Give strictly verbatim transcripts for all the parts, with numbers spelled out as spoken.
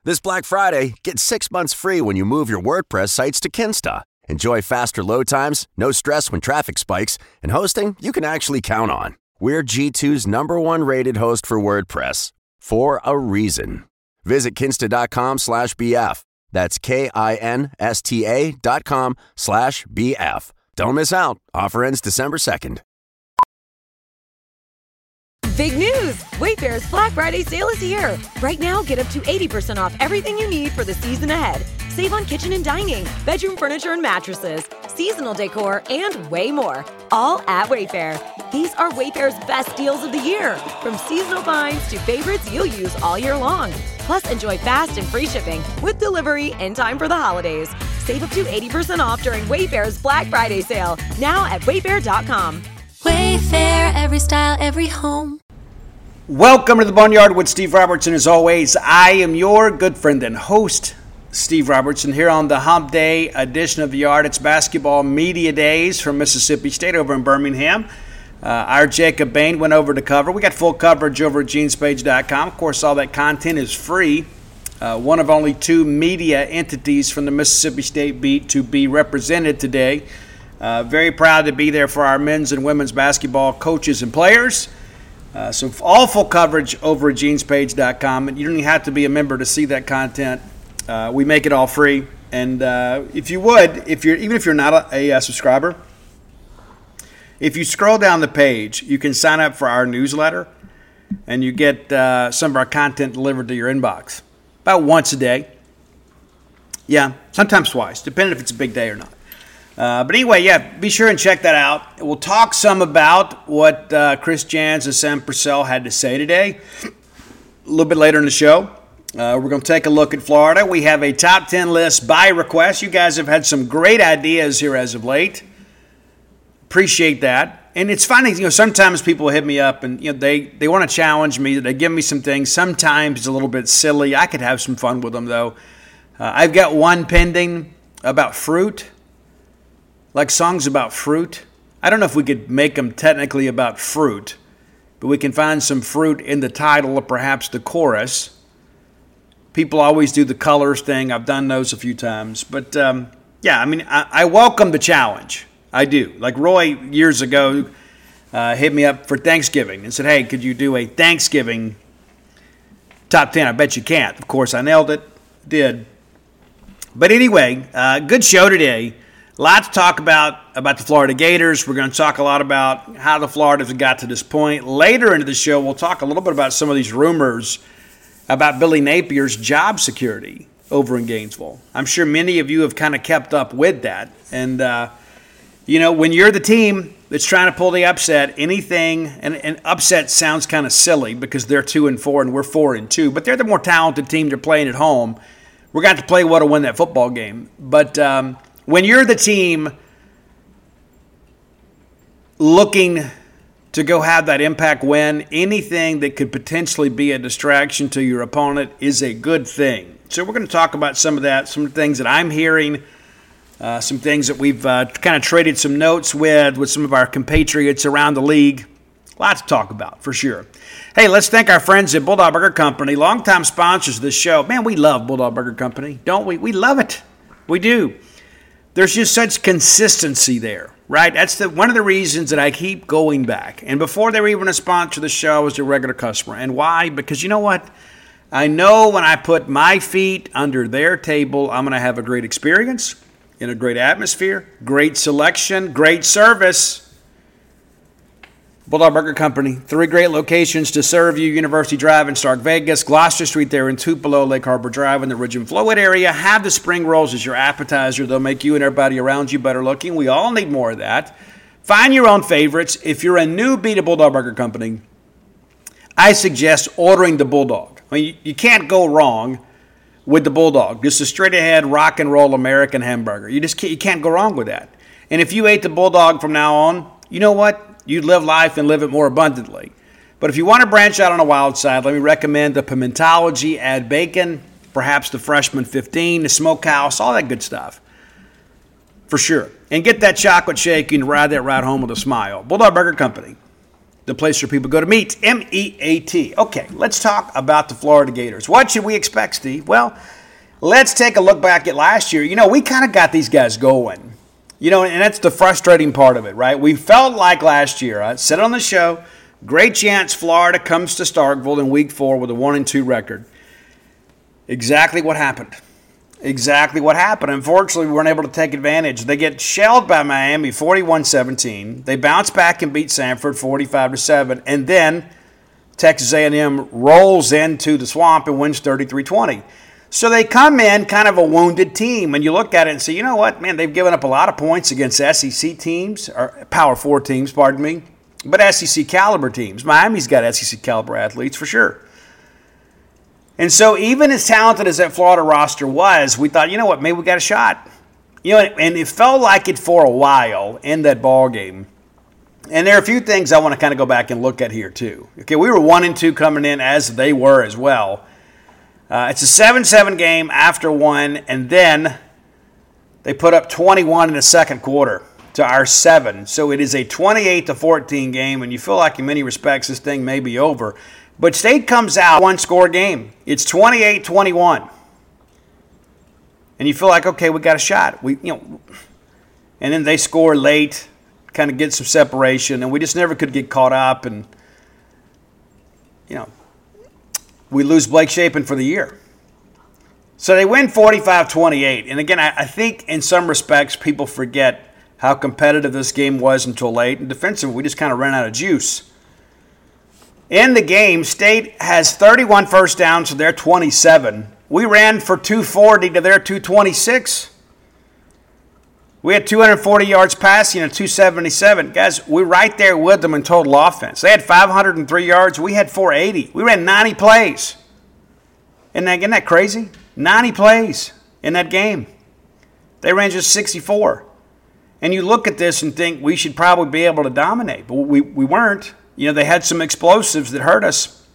This Black Friday, get six months free when you move your WordPress sites to Kinsta. Enjoy faster load times, no stress when traffic spikes, and hosting you can actually count on. We're G two's number one rated host for WordPress, for a reason. Visit kinsta.com slash BF. That's K-I-N-S-T-A dot com slash B-F. Don't miss out. Offer ends December second. Big news! Wayfair's Black Friday sale is here. Right now, get up to eighty percent off everything you need for the season ahead. Save on kitchen and dining, bedroom furniture and mattresses, seasonal decor, and way more. All at Wayfair. These are Wayfair's best deals of the year. From seasonal finds to favorites you'll use all year long. Plus, enjoy fast and free shipping with delivery in time for the holidays. Save up to eighty percent off during Wayfair's Black Friday sale. Now at wayfair dot com. Wayfair, every style, every home. Welcome to the Boneyard with Steve Robertson. As always, I am your good friend and host, Steve Robertson, here on the Hump Day edition of the Yard. It's Basketball Media Days from Mississippi State over in Birmingham. Uh, our Jacob Bain went over to cover. We got full coverage over at Genes Page dot com. Of course, all that content is free. Uh, one of only two media entities from the Mississippi State beat to be represented today. Uh, very proud to be there for our men's and women's basketball coaches and players. Uh, so all full coverage over at Genes Page dot com. And you don't even have to be a member to see that content. Uh, we make it all free. And uh, if you would, if you're even if you're not a, a subscriber, if you scroll down the page, you can sign up for our newsletter, and you get uh, some of our content delivered to your inbox about once a day. Yeah, sometimes twice, depending if it's a big day or not. Uh, but anyway, yeah, be sure and check that out. We'll talk some about what uh, Chris Jans and Sam Purcell had to say today a little bit later in the show. Uh, we're going to take a look at Florida. We have a top ten list by request. You guys have had some great ideas here as of late. Appreciate that. And it's funny, you know, sometimes people hit me up and, you know, they, they want to challenge me. They give me some things. Sometimes it's a little bit silly. I could have some fun with them, though. Uh, I've got one pending about fruit. Like songs about fruit. I don't know if we could make them technically about fruit, but we can find some fruit in the title or perhaps the chorus. People always do the colors thing. I've done those a few times. But, um, yeah, I mean, I, I welcome the challenge. I do. Like Roy years ago uh, hit me up for Thanksgiving and said, hey, could you do a Thanksgiving top ten? I bet you can't. Of course, I nailed it. Did. But anyway, uh, good show today. A lot to talk about about the Florida Gators. We're going to talk a lot about how the Floridas have got to this point. Later into the show, we'll talk a little bit about some of these rumors about Billy Napier's job security over in Gainesville. I'm sure many of you have kind of kept up with that. And, uh, you know, when you're the team that's trying to pull the upset, anything, and, and upset sounds kind of silly because they're two and four and we're four and two, but they're the more talented team. They're playing at home. We're going to have to play well to win that football game. But, um, when you're the team looking to go have that impact win, anything that could potentially be a distraction to your opponent is a good thing. So we're going to talk about some of that, some things that I'm hearing, uh, some things that we've uh, kind of traded some notes with, with some of our compatriots around the league. Lots to talk about, for sure. Hey, let's thank our friends at Bulldog Burger Company, longtime sponsors of this show. Man, we love Bulldog Burger Company, don't we? We love it. We do. There's just such consistency there, right? That's the one of the reasons that I keep going back. And before they were even a sponsor of the show, I was a regular customer. And why? Because you know what? I know when I put my feet under their table, I'm going to have a great experience, in a great atmosphere, great selection, great service. Bulldog Burger Company, three great locations to serve you: University Drive in Stark Vegas, Gloucester Street there in Tupelo, Lake Harbor Drive in the Ridge and Flowwood area. Have the spring rolls as your appetizer. They'll make you and everybody around you better looking. We all need more of that. Find your own favorites. If you're a newbie to Bulldog Burger Company, I suggest ordering the Bulldog. I mean, you, you can't go wrong with the Bulldog. Just a straight-ahead rock and roll American hamburger. You just can't, you can't go wrong with that. And if you ate the Bulldog from now on, you know what? You'd live life and live it more abundantly. But if you want to branch out on a wild side, let me recommend the Pimentology. Add bacon, perhaps the Freshman fifteen, the Smokehouse, all that good stuff. For sure. And get that chocolate shake. You can ride that ride home with a smile. Bulldog Burger Company. the place where people go to meet, M E A T. Okay, let's talk about the Florida Gators. What should we expect, Steve? Well, let's take a look back at last year. You know, we kind of got these guys going. You know, and that's the frustrating part of it, right? We felt like last year, I said on the show, great chance Florida comes to Starkville in week four with a one and two record. Exactly what happened. Exactly what happened. Unfortunately, we weren't able to take advantage. They get shelled by Miami forty-one seventeen. They bounce back and beat Samford forty-five to seven. And then Texas A and M rolls into the swamp and wins thirty-three twenty. So they come in kind of a wounded team. And you look at it and say, you know what, man, they've given up a lot of points against S E C teams, or Power Four teams, pardon me, but S E C caliber teams. Miami's got S E C caliber athletes for sure. And so even as talented as that Florida roster was, we thought, you know what, maybe we got a shot. You know, and it felt like it for a while in that ball game. And there are a few things I want to kind of go back and look at here too. Okay, we were one and two coming in as they were as well. Uh, it's a seven seven game after one, and then they put up twenty-one in the second quarter to our seven. So it is a twenty-eight to fourteen game, and you feel like in many respects this thing may be over. But State comes out one-score game. It's twenty-eight twenty-one. And you feel like, okay, we got a shot. We, you know, and then they score late, kind of get some separation, and we just never could get caught up. And, you know, we lose Blake Shapen for the year. So they win forty-five twenty-eight. And, again, I, I think in some respects people forget how competitive this game was until late. And defensively, we just kind of ran out of juice. In the game, State has thirty-one first downs to their twenty-seven. We ran for two forty to their two twenty-six. We had two hundred forty yards passing and two seventy-seven. Guys, we're right there with them in total offense. They had five hundred three yards. We had four eighty. We ran ninety plays. Isn't that, isn't that crazy? ninety plays in that game. They ran just sixty-four. And you look at this and think we should probably be able to dominate, but we, we weren't. You know, they had some explosives that hurt us.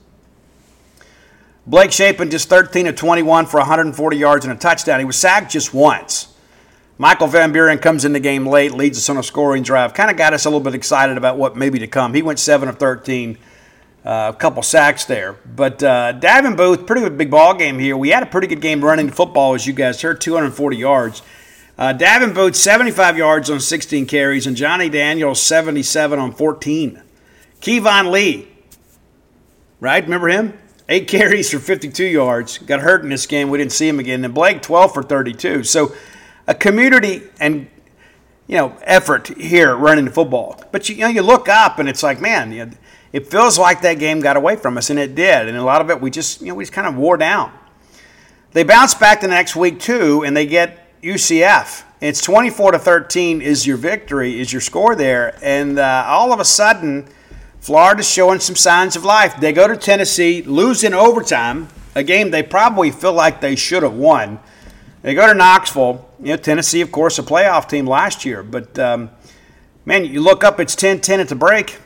Blake Shapen just thirteen of twenty-one for one hundred forty yards and a touchdown. He was sacked just once. Michael Van Buren comes in the game late, leads us on a scoring drive. Kind of got us a little bit excited about what maybe to come. He went seven of thirteen, uh, a couple sacks there. But uh, Davin Booth, pretty good big ball game here. We had a pretty good game running the football, as you guys heard, two hundred forty yards. Uh, Davin Booth, seventy-five yards on sixteen carries, and Johnny Daniels, seventy-seven on fourteen. Kevon Lee, right? Remember him? Eight carries for fifty-two yards. Got hurt in this game. We didn't see him again. And Blake, twelve for thirty-two. So a community and, you know, effort here running the football. But, you, you know, you look up and it's like, man, you know, it feels like that game got away from us, and it did. And a lot of it we just, you know, we just kind of wore down. They bounce back the next week, too, and they get U C F. It's twenty-four to thirteen is your victory, is your score there. And uh, all of a sudden, Florida's showing some signs of life. They go to Tennessee, lose in overtime, a game they probably feel like they should have won. They go to Knoxville. You know, Tennessee, of course, a playoff team last year. But, um, man, you look up, it's ten ten at the break.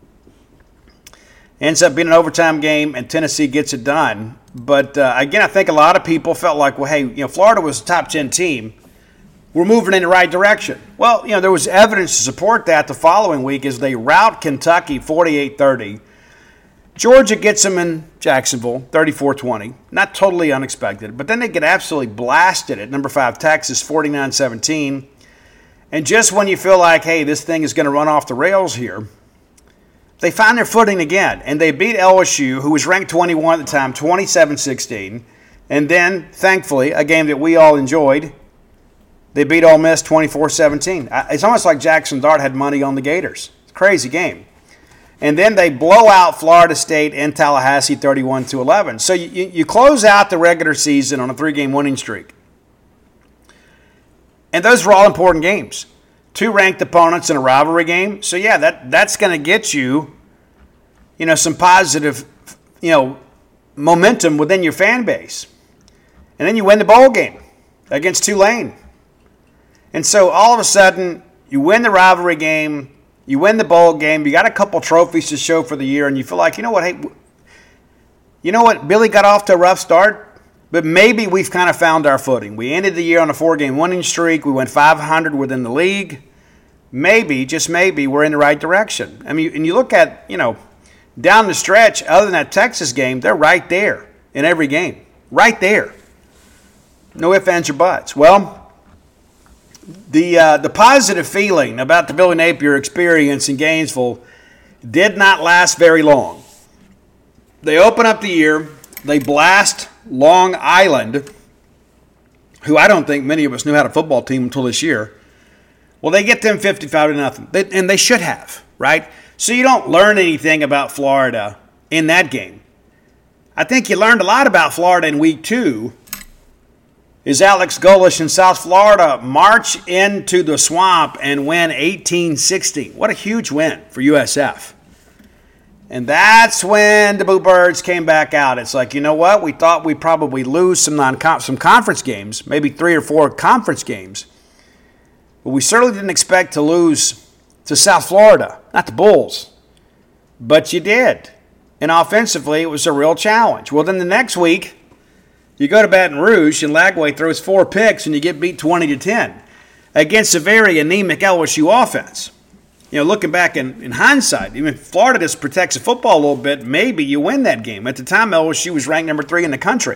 Ends up being an overtime game, and Tennessee gets it done. But, uh, again, I think a lot of people felt like, well, hey, you know, Florida was a top ten team. We're moving in the right direction. Well, you know, there was evidence to support that the following week as they rout Kentucky forty-eight thirty. Georgia gets them in Jacksonville, thirty-four twenty. Not totally unexpected. But then they get absolutely blasted at number five Texas, forty-nine seventeen. And just when you feel like, hey, this thing is going to run off the rails here, they find their footing again. And they beat L S U, who was ranked twenty-one at the time, twenty-seven sixteen. And then, thankfully, a game that we all enjoyed, they beat Ole Miss twenty-four seventeen. It's almost like Jackson Dart had money on the Gators. It's a crazy game. And then they blow out Florida State in Tallahassee thirty-one to eleven. So you, you close out the regular season on a three-game winning streak. And those were all important games. Two ranked opponents in a rivalry game. So, yeah, that that's going to get you, you know, some positive, you know, momentum within your fan base. And then you win the bowl game against Tulane. And so all of a sudden, you win the rivalry game, you win the bowl game, you got a couple trophies to show for the year, and you feel like, you know what, hey, you know what, Billy got off to a rough start, but maybe we've kind of found our footing. We ended the year on a four-game winning streak. We went five hundred within the league. maybe, just maybe, we're in the right direction. I mean, and you look at, you know, down the stretch, other than that Texas game, they're right there in every game. Right there. No ifs, ands, or buts. Well, the uh, the positive feeling about the Billy Napier experience in Gainesville did not last very long. They open up the year. They blast Long Island, who I don't think many of us knew how to football team until this year. Well, they get them fifty-five to nothing, they, and they should have, right? So you don't learn anything about Florida in that game. I think you learned a lot about Florida in week two. Is Alex Golesh in South Florida march into the swamp and win eighteen sixteen. What a huge win for U S F. And that's when the Bluebirds came back out. It's like, you know what? We thought we'd probably lose some non some conference games, maybe three or four conference games. But we certainly didn't expect to lose to South Florida, not the Bulls. But you did. And offensively, it was a real challenge. Well, then the next week, you go to Baton Rouge, and Lagway throws four picks, and you get beat twenty to ten against a very anemic L S U offense. You know, looking back in, in hindsight, even if Florida just protects the football a little bit, maybe you win that game. At the time, L S U was ranked number three in the country.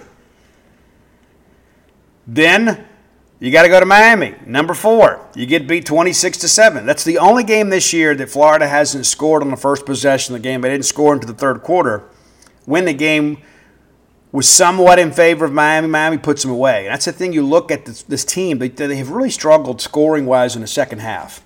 Then you got to go to Miami, number four. You get beat twenty-six to seven. That's the only game this year that Florida hasn't scored on the first possession of the game. They didn't score into the third quarter. When the game was somewhat in favor of Miami, Miami puts them away. And that's the thing. You look at this, this team; they, they have really struggled scoring-wise in the second half.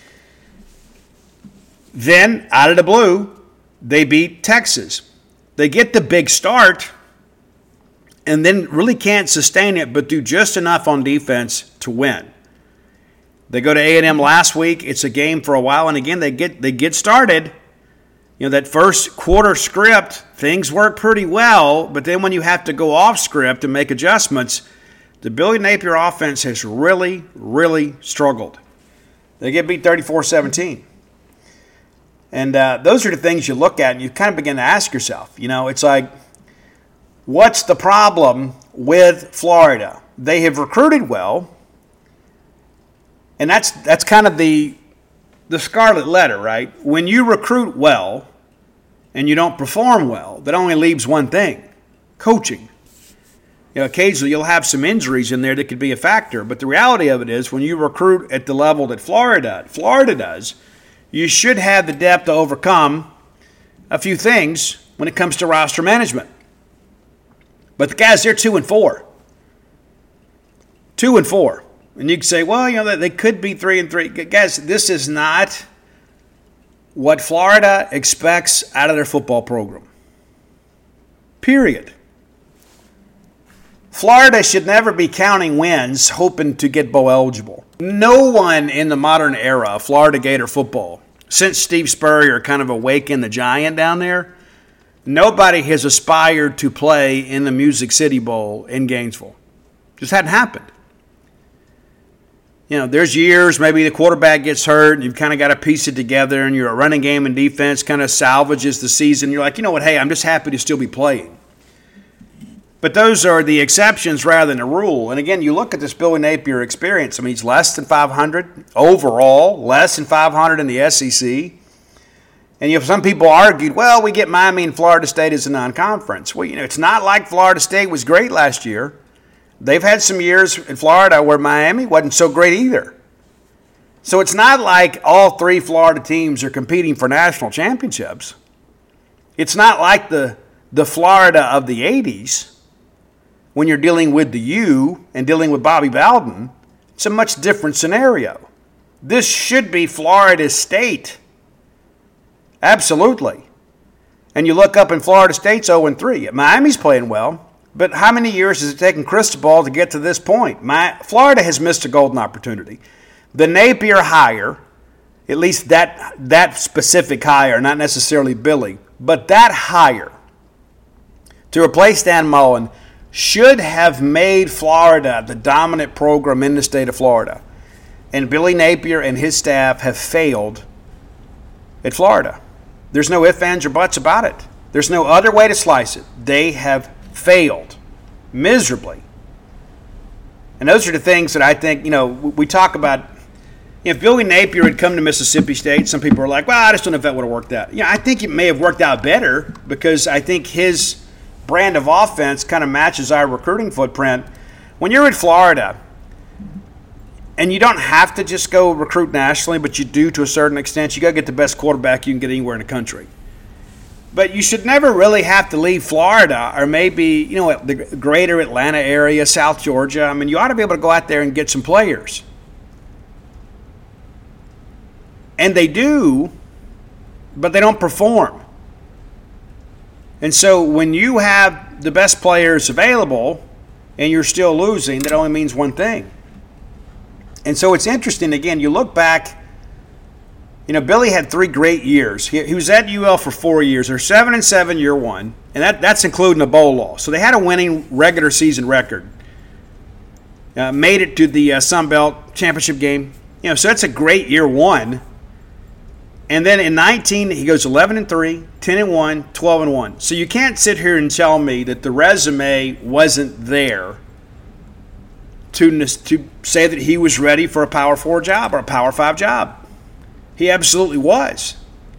Then, out of the blue, they beat Texas. They get the big start and then really can't sustain it but do just enough on defense to win. They go to A and M last week. It's a game for a while, and again, they get they get started. You know, that first quarter script, things work pretty well, but then when you have to go off script and make adjustments, the Billy Napier offense has really, really struggled. They get beat thirty-four seventeen. And uh, those are the things you look at and you kind of begin to ask yourself, you know, it's like, what's the problem with Florida? They have recruited well, and that's that's kind of the the scarlet letter, right? When you recruit well and you don't perform well, that only leaves one thing, coaching. You know, occasionally you'll have some injuries in there that could be a factor, but the reality of it is when you recruit at the level that Florida Florida does, you should have the depth to overcome a few things when it comes to roster management. But the guys, they're two and four. Two and four. And you can say, well, you know, they could be three and three. Guys, this is not what Florida expects out of their football program. Period. Florida should never be counting wins hoping to get bowl eligible. No one in the modern era of Florida Gator football, since Steve Spurrier kind of awakened the giant down there, nobody has aspired to play in the Music City Bowl in Gainesville. Just hadn't happened. You know, there's years maybe the quarterback gets hurt and you've kind of got to piece it together and your running game and defense kind of salvages the season. You're like, you know what, hey, I'm just happy to still be playing. But those are the exceptions rather than the rule. And again, you look at this Billy Napier experience. I mean, he's less than five hundred overall, less than five hundred in the S E C. And you know, some people argued, well, we get Miami and Florida State as a non-conference. Well, you know, it's not like Florida State was great last year. They've had some years in Florida where Miami wasn't so great either. So it's not like all three Florida teams are competing for national championships. It's not like the, the Florida of the eighties. When you're dealing with the U and dealing with Bobby Bowden, it's a much different scenario. This should be Florida State. Absolutely. And you look up in Florida State's oh and three. Miami's playing well, but how many years has it taken Cristobal to get to this point? My, Florida has missed a golden opportunity. The Napier hire, at least that, that specific hire, not necessarily Billy, but that hire to replace Dan Mullen should have made Florida the dominant program in the state of Florida. And Billy Napier and his staff have failed at Florida. There's no ifs, ands, or buts about it. There's no other way to slice it. They have failed miserably. And those are the things that I think, you know, we talk about If Billy Napier had come to Mississippi State, some people are like, well, I just don't know if that would have worked out. Yeah, I think it may have worked out better because I think his brand of offense kind of matches our recruiting footprint. When you're in Florida, and you don't have to just go recruit nationally, but you do to a certain extent, you got to get the best quarterback you can get anywhere in the country. But you should never really have to leave Florida or maybe, you know, the greater Atlanta area, South Georgia. I mean, you ought to be able to go out there and get some players. And they do, but they don't perform. And so when you have the best players available and you're still losing, that only means one thing. And so it's interesting, again, you look back. You know, Billy had three great years. He, he was at U L for four years. They're seven and seven year one, and that, that's including a bowl loss. So they had a winning regular season record. Uh, made it to the uh, Sun Belt championship game. You know, so that's a great year one. And then in nineteen, he goes eleven and three, ten and one, twelve and one. So you can't sit here and tell me that the resume wasn't there to to say that he was ready for a Power Four job or a Power Five job. He absolutely was.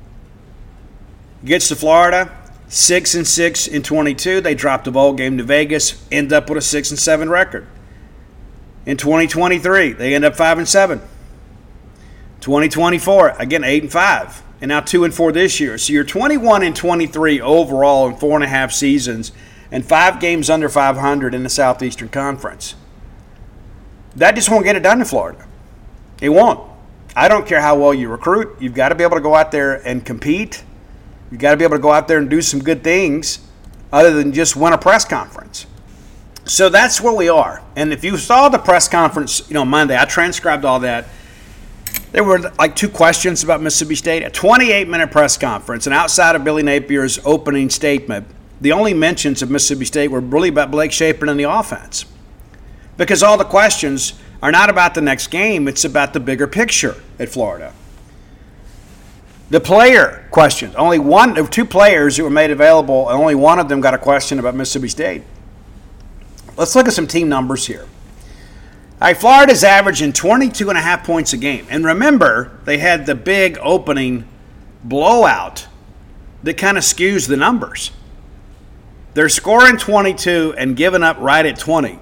Gets to Florida, six and six in twenty-two. They dropped the bowl game to Vegas, end up with a six and seven record. In twenty twenty-three, they end up five and seven. twenty twenty-four, again eight and five, and now two and four this year. So you're twenty-one and twenty-three overall in four and a half seasons, and five games under five hundred in the Southeastern Conference. That just won't get it done in Florida. It won't. I don't care how well you recruit. You've got to be able to go out there and compete. You've got to be able to go out there and do some good things other than just win a press conference. So that's where we are. And if you saw the press conference, you know, Monday, I transcribed all that. There were like two questions about Mississippi State. A twenty-eight minute press conference, and outside of Billy Napier's opening statement, the only mentions of Mississippi State were really about Blake Shapen and the offense. Because all the questions are not about the next game, it's about the bigger picture at Florida. The player questions, only one of two players who were made available, and only one of them got a question about Mississippi State. Let's look at some team numbers here. All right, Florida's averaging twenty-two and a half points a game. And remember, they had the big opening blowout that kind of skews the numbers. They're scoring twenty-two and giving up right at twenty.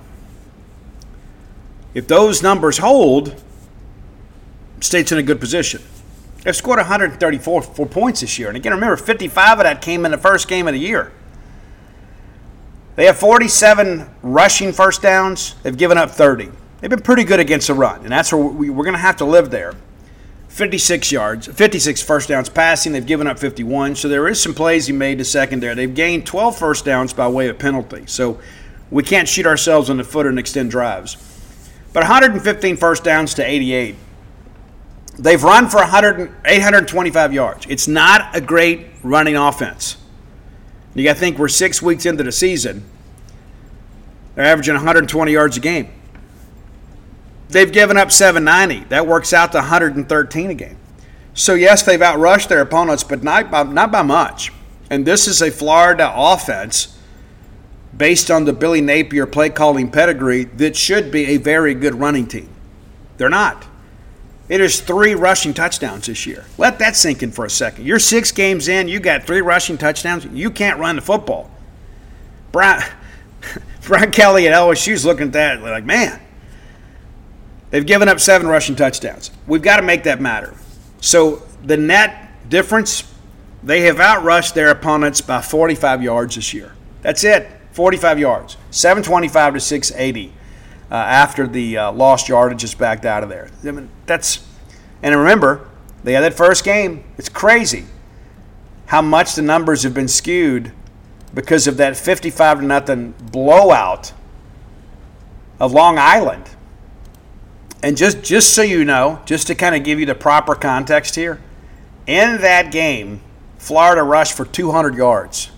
If those numbers hold, State's in a good position. They've scored one hundred thirty-four four points this year. And again, remember, fifty-five of that came in the first game of the year. They have forty-seven rushing first downs. They've given up thirty. They've been pretty good against the run, and that's where we, we're going to have to live there. fifty-six yards, fifty-six first downs passing. They've given up fifty-one. So there is some plays he made to secondary. They've gained twelve first downs by way of penalty. So we can't shoot ourselves in the foot and extend drives. But one hundred fifteen first downs to eighty-eight. They've run for one hundred, eight hundred twenty-five yards. It's not a great running offense. You got to think we're six weeks into the season. They're averaging one hundred twenty yards a game. They've given up seven ninety. That works out to one hundred thirteen a game. So, yes, they've outrushed their opponents, but not by, not by much. And this is a Florida offense based on the Billy Napier play-calling pedigree that should be a very good running team. They're not. It is three rushing touchdowns this year. Let that sink in for a second. You're six games in. You got three rushing touchdowns. You can't run the football. Brian, Brian Kelly at L S U is looking at that like, man, they've given up seven rushing touchdowns. We've got to make that matter. So the net difference, they have outrushed their opponents by forty-five yards this year. That's it, forty-five yards, seven twenty-five to six eighty. Uh, after the uh, lost yardage is backed out of there. I mean, that's, and remember, they had that first game. It's crazy how much the numbers have been skewed because of that fifty-five to nothing blowout of Long Island. And just, just so you know, just to kind of give you the proper context here, in that game, Florida rushed for two hundred yards.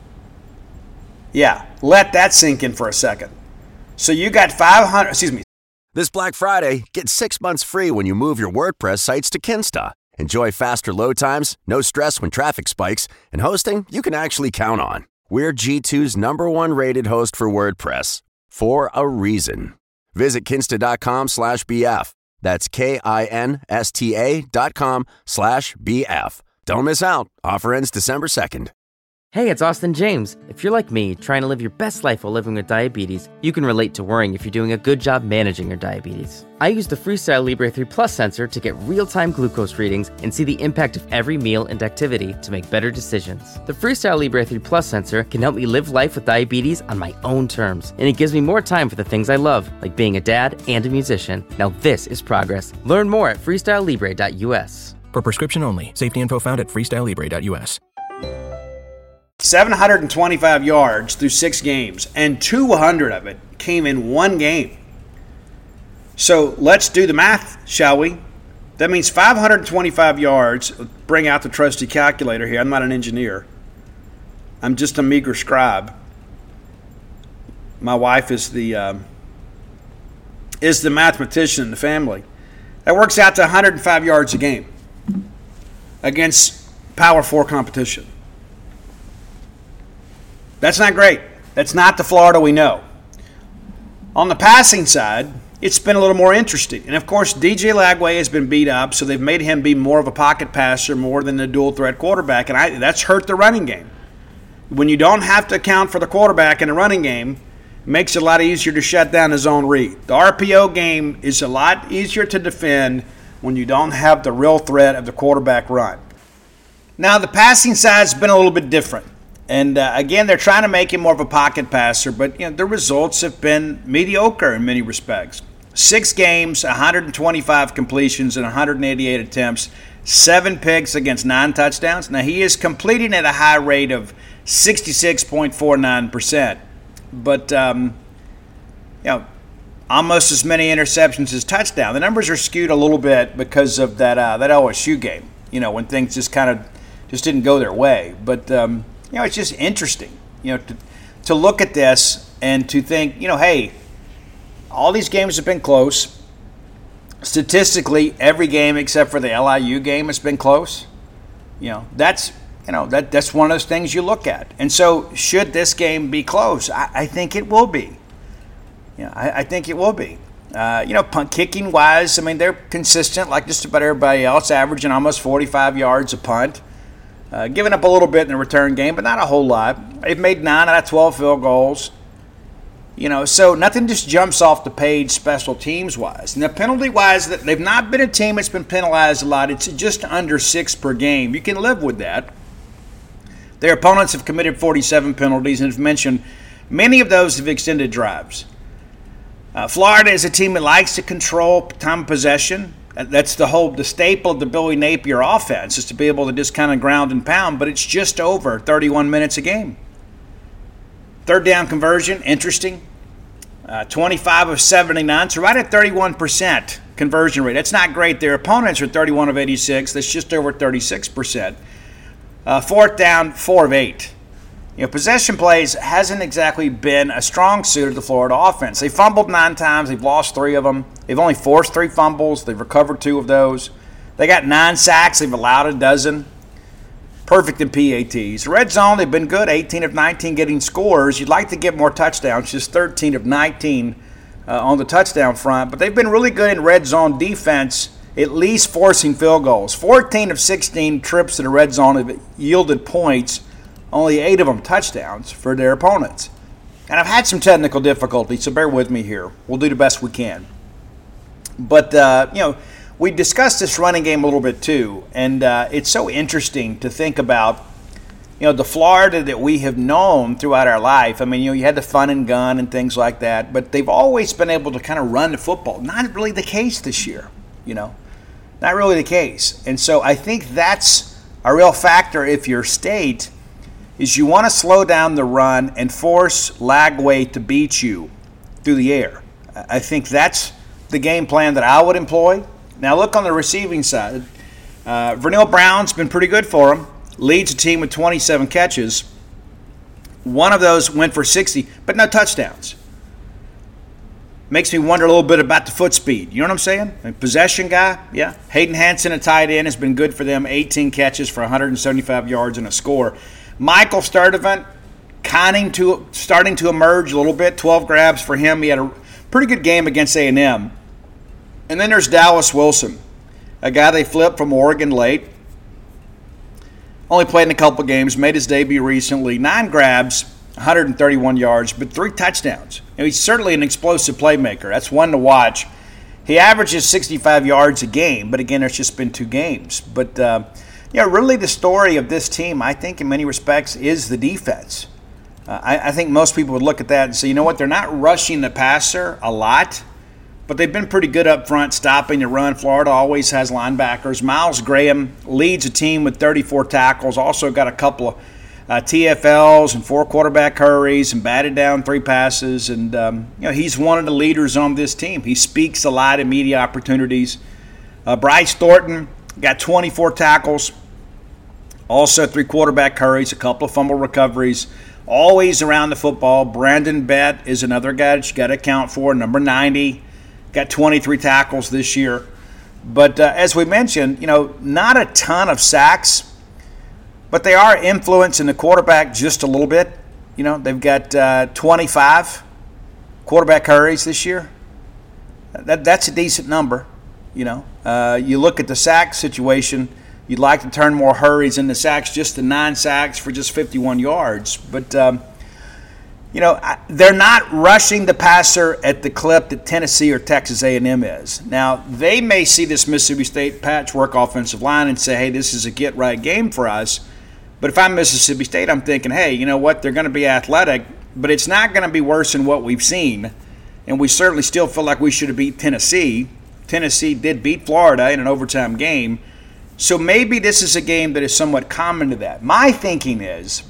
Yeah, let that sink in for a second. So you got five hundred, excuse me. This Black Friday, get six months free when you move your WordPress sites to Kinsta. Enjoy faster load times, no stress when traffic spikes, and hosting you can actually count on. We're G two's number one rated host for WordPress, for a reason. Visit kinsta.com slash BF. That's K-I-N-S-T-A dot com slash B-F. Don't miss out. Offer ends December second. Hey, it's Austin James. If you're like me, trying to live your best life while living with diabetes, you can relate to worrying if you're doing a good job managing your diabetes. I use the Freestyle Libre three Plus sensor to get real-time glucose readings and see the impact of every meal and activity to make better decisions. The Freestyle Libre three Plus sensor can help me live life with diabetes on my own terms, and it gives me more time for the things I love, like being a dad and a musician. Now this is progress. Learn more at freestyle libre dot U S. For prescription only. Safety info found at freestyle libre dot U S. seven hundred twenty-five yards through six games, and two hundred of it came in one game. So let's do the math, shall we? That means five hundred twenty-five yards. Bring out the trusty calculator here. I'm not an engineer. I'm just a meager scribe. My wife is the um, is the mathematician in the family. That works out to one hundred five yards a game against Power Four competition. That's not great. That's not the Florida we know. On the passing side, it's been a little more interesting. And, of course, D J Lagway has been beat up, so they've made him be more of a pocket passer more than a dual-threat quarterback, and I, that's hurt the running game. When you don't have to account for the quarterback in the running game, it makes it a lot easier to shut down the zone read. The R P O game is a lot easier to defend when you don't have the real threat of the quarterback run. Now, the passing side's been a little bit different. And, uh, again, they're trying to make him more of a pocket passer, but you know the results have been mediocre in many respects. Six games, one hundred twenty-five completions, and one hundred eighty-eight attempts, seven picks against nine touchdowns. Now, he is completing at a high rate of sixty-six point four nine percent, but, um, you know, almost as many interceptions as touchdowns. The numbers are skewed a little bit because of that uh, that L S U game, you know, when things just kind of just didn't go their way. But, um, you know, it's just interesting, you know, to, to look at this and to think, you know, hey, all these games have been close. Statistically, every game except for the L I U game has been close. You know, that's, you know, that that's one of those things you look at. And so should this game be close? I, I think it will be. You know, I, I think it will be. Uh, you know, punt kicking wise, I mean, they're consistent like just about everybody else, averaging almost forty-five yards a punt. Uh, giving up a little bit in the return game, but not a whole lot. They've made nine out of twelve field goals. You know, so nothing just jumps off the page special teams-wise. Now, penalty-wise, they've not been a team that's been penalized a lot. It's just under six per game. You can live with that. Their opponents have committed forty-seven penalties, and have mentioned many of those have extended drives. Uh, Florida is a team that likes to control time of possession. That's the whole, the staple of the Billy Napier offense is to be able to just kind of ground and pound, but it's just over thirty-one minutes a game. Third down conversion, interesting. Uh, twenty-five of seventy-nine, so right at thirty-one percent conversion rate. That's not great. Their opponents are thirty-one of eighty-six. That's just over thirty-six percent. Uh, fourth down, four of eight. You know, possession plays hasn't exactly been a strong suit of the Florida offense. They fumbled nine times. They've lost three of them. They've only forced three fumbles. They've recovered two of those. They got nine sacks. They've allowed a dozen. Perfect in P A Ts. Red zone, they've been good. eighteen of nineteen getting scores. You'd like to get more touchdowns. Just thirteen of nineteen uh, on the touchdown front. But they've been really good in red zone defense, at least forcing field goals. fourteen of sixteen trips to the red zone have yielded points. Only eight of them touchdowns for their opponents. And I've had some technical difficulties, so bear with me here. We'll do the best we can. But, uh, you know, we discussed this running game a little bit too, and uh, it's so interesting to think about, you know, the Florida that we have known throughout our life. I mean, you know, you had the fun and gun and things like that, but they've always been able to kind of run the football. Not really the case this year, you know. Not really the case. And so I think that's a real factor if you're State, is you want to slow down the run and force Lagway to beat you through the air. I think that's the game plan that I would employ. Now look on the receiving side. Uh, Vernell Brown's been pretty good for him. Leads the team with twenty-seven catches. One of those went for sixty, but no touchdowns. Makes me wonder a little bit about the foot speed. You know what I'm saying? A possession guy, yeah. Hayden Hansen, a tight end, has been good for them. eighteen catches for one hundred seventy-five yards and a score. Michael Sturdivant, kind to, starting to emerge a little bit. twelve grabs for him. He had a pretty good game against A and M. And then there's Dallas Wilson, a guy they flipped from Oregon late. Only played in a couple games, made his debut recently. Nine grabs, one hundred thirty-one yards, but three touchdowns. And he's certainly an explosive playmaker. That's one to watch. He averages sixty-five yards a game, but again, there's just been two games. But, uh, you know, really the story of this team, I think in many respects, is the defense. Uh, I, I think most people would look at that and say, you know what, they're not rushing the passer a lot, but they've been pretty good up front, stopping the run. Florida always has linebackers. Miles Graham leads a team with thirty-four tackles, also got a couple of uh, T F Ls and four quarterback hurries and batted down three passes. And, um, you know, he's one of the leaders on this team. He speaks a lot in media opportunities. Uh, Bryce Thornton got twenty-four tackles, also three quarterback hurries, a couple of fumble recoveries. Always around the football. Brandon Bett is another guy that you got to account for, number ninety. Got twenty-three tackles this year. But uh, as we mentioned, you know, not a ton of sacks, but they are influencing the quarterback just a little bit. You know, they've got uh, twenty-five quarterback hurries this year. That, that's a decent number, you know. Uh, you look at the sack situation, you'd like to turn more hurries into sacks, just the nine sacks for just fifty-one yards. But, um, you know, they're not rushing the passer at the clip that Tennessee or Texas A and M is. Now, they may see this Mississippi State patchwork offensive line and say, hey, this is a get-right game for us. But if I'm Mississippi State, I'm thinking, hey, you know what, they're going to be athletic, but it's not going to be worse than what we've seen. And we certainly still feel like we should have beat Tennessee. Tennessee did beat Florida in an overtime game. So maybe this is a game that is somewhat common to that. My thinking is,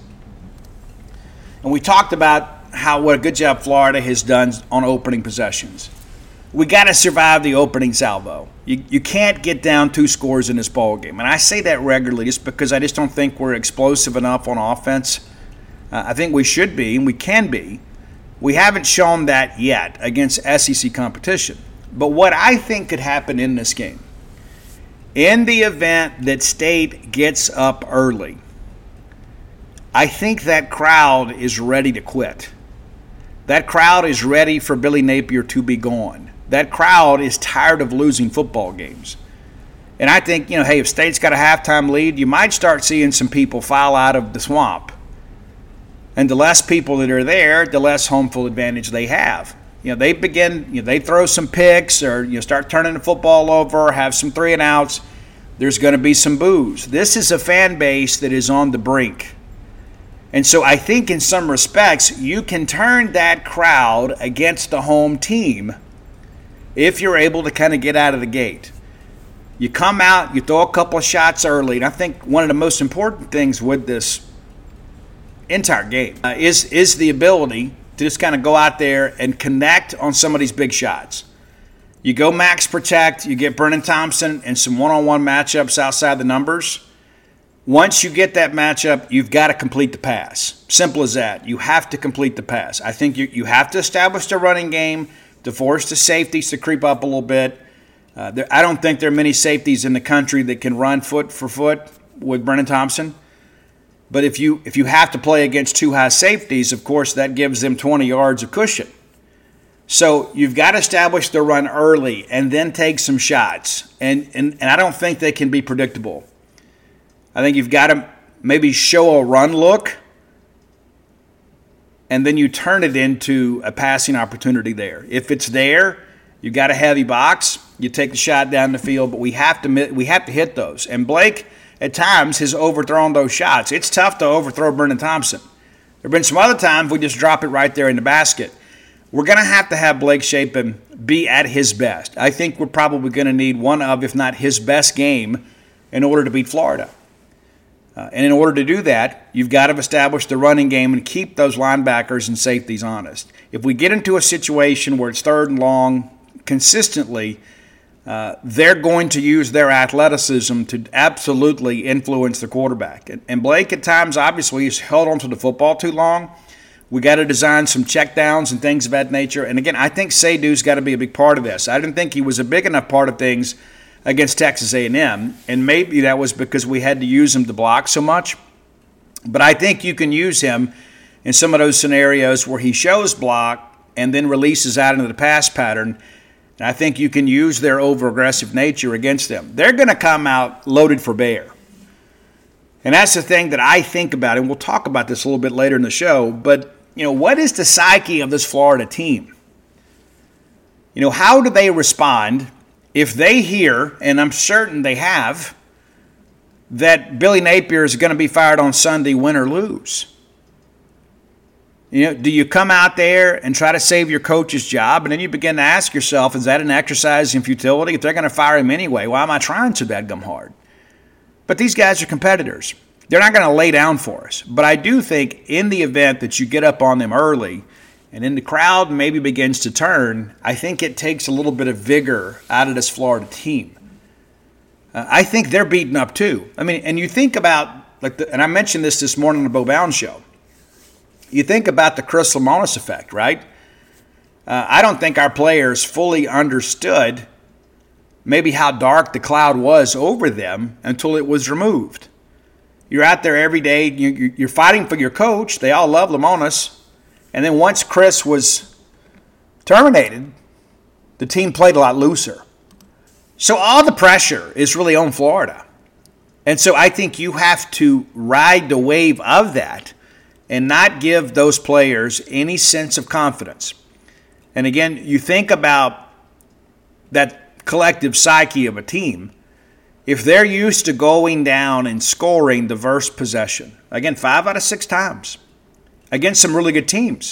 and we talked about how what a good job Florida has done on opening possessions. We got to survive the opening salvo. You you can't get down two scores in this ball game, and I say that regularly just because I just don't think we're explosive enough on offense. Uh, I think we should be, and we can be. We haven't shown that yet against S E C competition. But what I think could happen in this game, in the event that State gets up early, I think that crowd is ready to quit. That crowd is ready for Billy Napier to be gone. That crowd is tired of losing football games. And I think, you know, hey, if State's got a halftime lead, you might start seeing some people file out of the swamp. And the less people that are there, the less home field advantage they have. You know, they begin, you know, they throw some picks or, you know, start turning the football over, have some three and outs. There's going to be some boos. This is a fan base that is on the brink. And so I think in some respects, you can turn that crowd against the home team if you're able to kind of get out of the gate. You come out, you throw a couple of shots early, and I think one of the most important things with this entire game uh, is, is the ability to just kind of go out there and connect on some of these big shots. You go max protect, you get Brennan Thompson and some one-on-one matchups outside the numbers. Once you get that matchup, you've got to complete the pass. Simple as that. You have to complete the pass. I think you, you have to establish the running game to force the safeties to creep up a little bit. Uh, there, I don't think there are many safeties in the country that can run foot for foot with Brennan Thompson. But if you if you have to play against two high safeties, of course, that gives them twenty yards of cushion. So you've got to establish the run early and then take some shots. And, and, and I don't think they can be predictable. I think you've got to maybe show a run look, and then you turn it into a passing opportunity there. If it's there, you've got a heavy box, you take the shot down the field, but we have to we have to hit those. And Blake, at times, has overthrown those shots. It's tough to overthrow Brennan Thompson. There have been some other times we just drop it right there in the basket. We're going to have to have Blake Shapen be at his best. I think we're probably going to need one of, if not his best game, in order to beat Florida. Uh, and in order to do that, you've got to establish the running game and keep those linebackers and safeties honest. If we get into a situation where it's third and long consistently, uh, they're going to use their athleticism to absolutely influence the quarterback. And, and Blake, at times, obviously, has held onto the football too long. We got to design some checkdowns and things of that nature. And again, I think Sadu's got to be a big part of this. I didn't think he was a big enough part of things against Texas A and M, and maybe that was because we had to use him to block so much. But I think you can use him in some of those scenarios where he shows block and then releases out into the pass pattern. And I think you can use their over-aggressive nature against them. They're going to come out loaded for bear. And that's the thing that I think about, and we'll talk about this a little bit later in the show, but, you know, what is the psyche of this Florida team? You know, how do they respond if they hear, and I'm certain they have, that Billy Napier is going to be fired on Sunday, win or lose? You know, do you come out there and try to save your coach's job, and then you begin to ask yourself, is that an exercise in futility? If they're going to fire him anyway, why am I trying so dadgum hard? But these guys are competitors. They're not going to lay down for us. But I do think in the event that you get up on them early and then the crowd maybe begins to turn, I think it takes a little bit of vigor out of this Florida team. Uh, I think they're beaten up too. I mean, and you think about, like, the, and I mentioned this this morning on the Bo Bounds show. You think about the Chris Lemonis effect, right? Uh, I don't think our players fully understood maybe how dark the cloud was over them until it was removed. You're out there every day. You're fighting for your coach. They all love Lemonis. And then once Chris was terminated, the team played a lot looser. So all the pressure is really on Florida. And so I think you have to ride the wave of that and not give those players any sense of confidence. And again, you think about that collective psyche of a team. If they're used to going down and scoring diverse possession, again, five out of six times against some really good teams,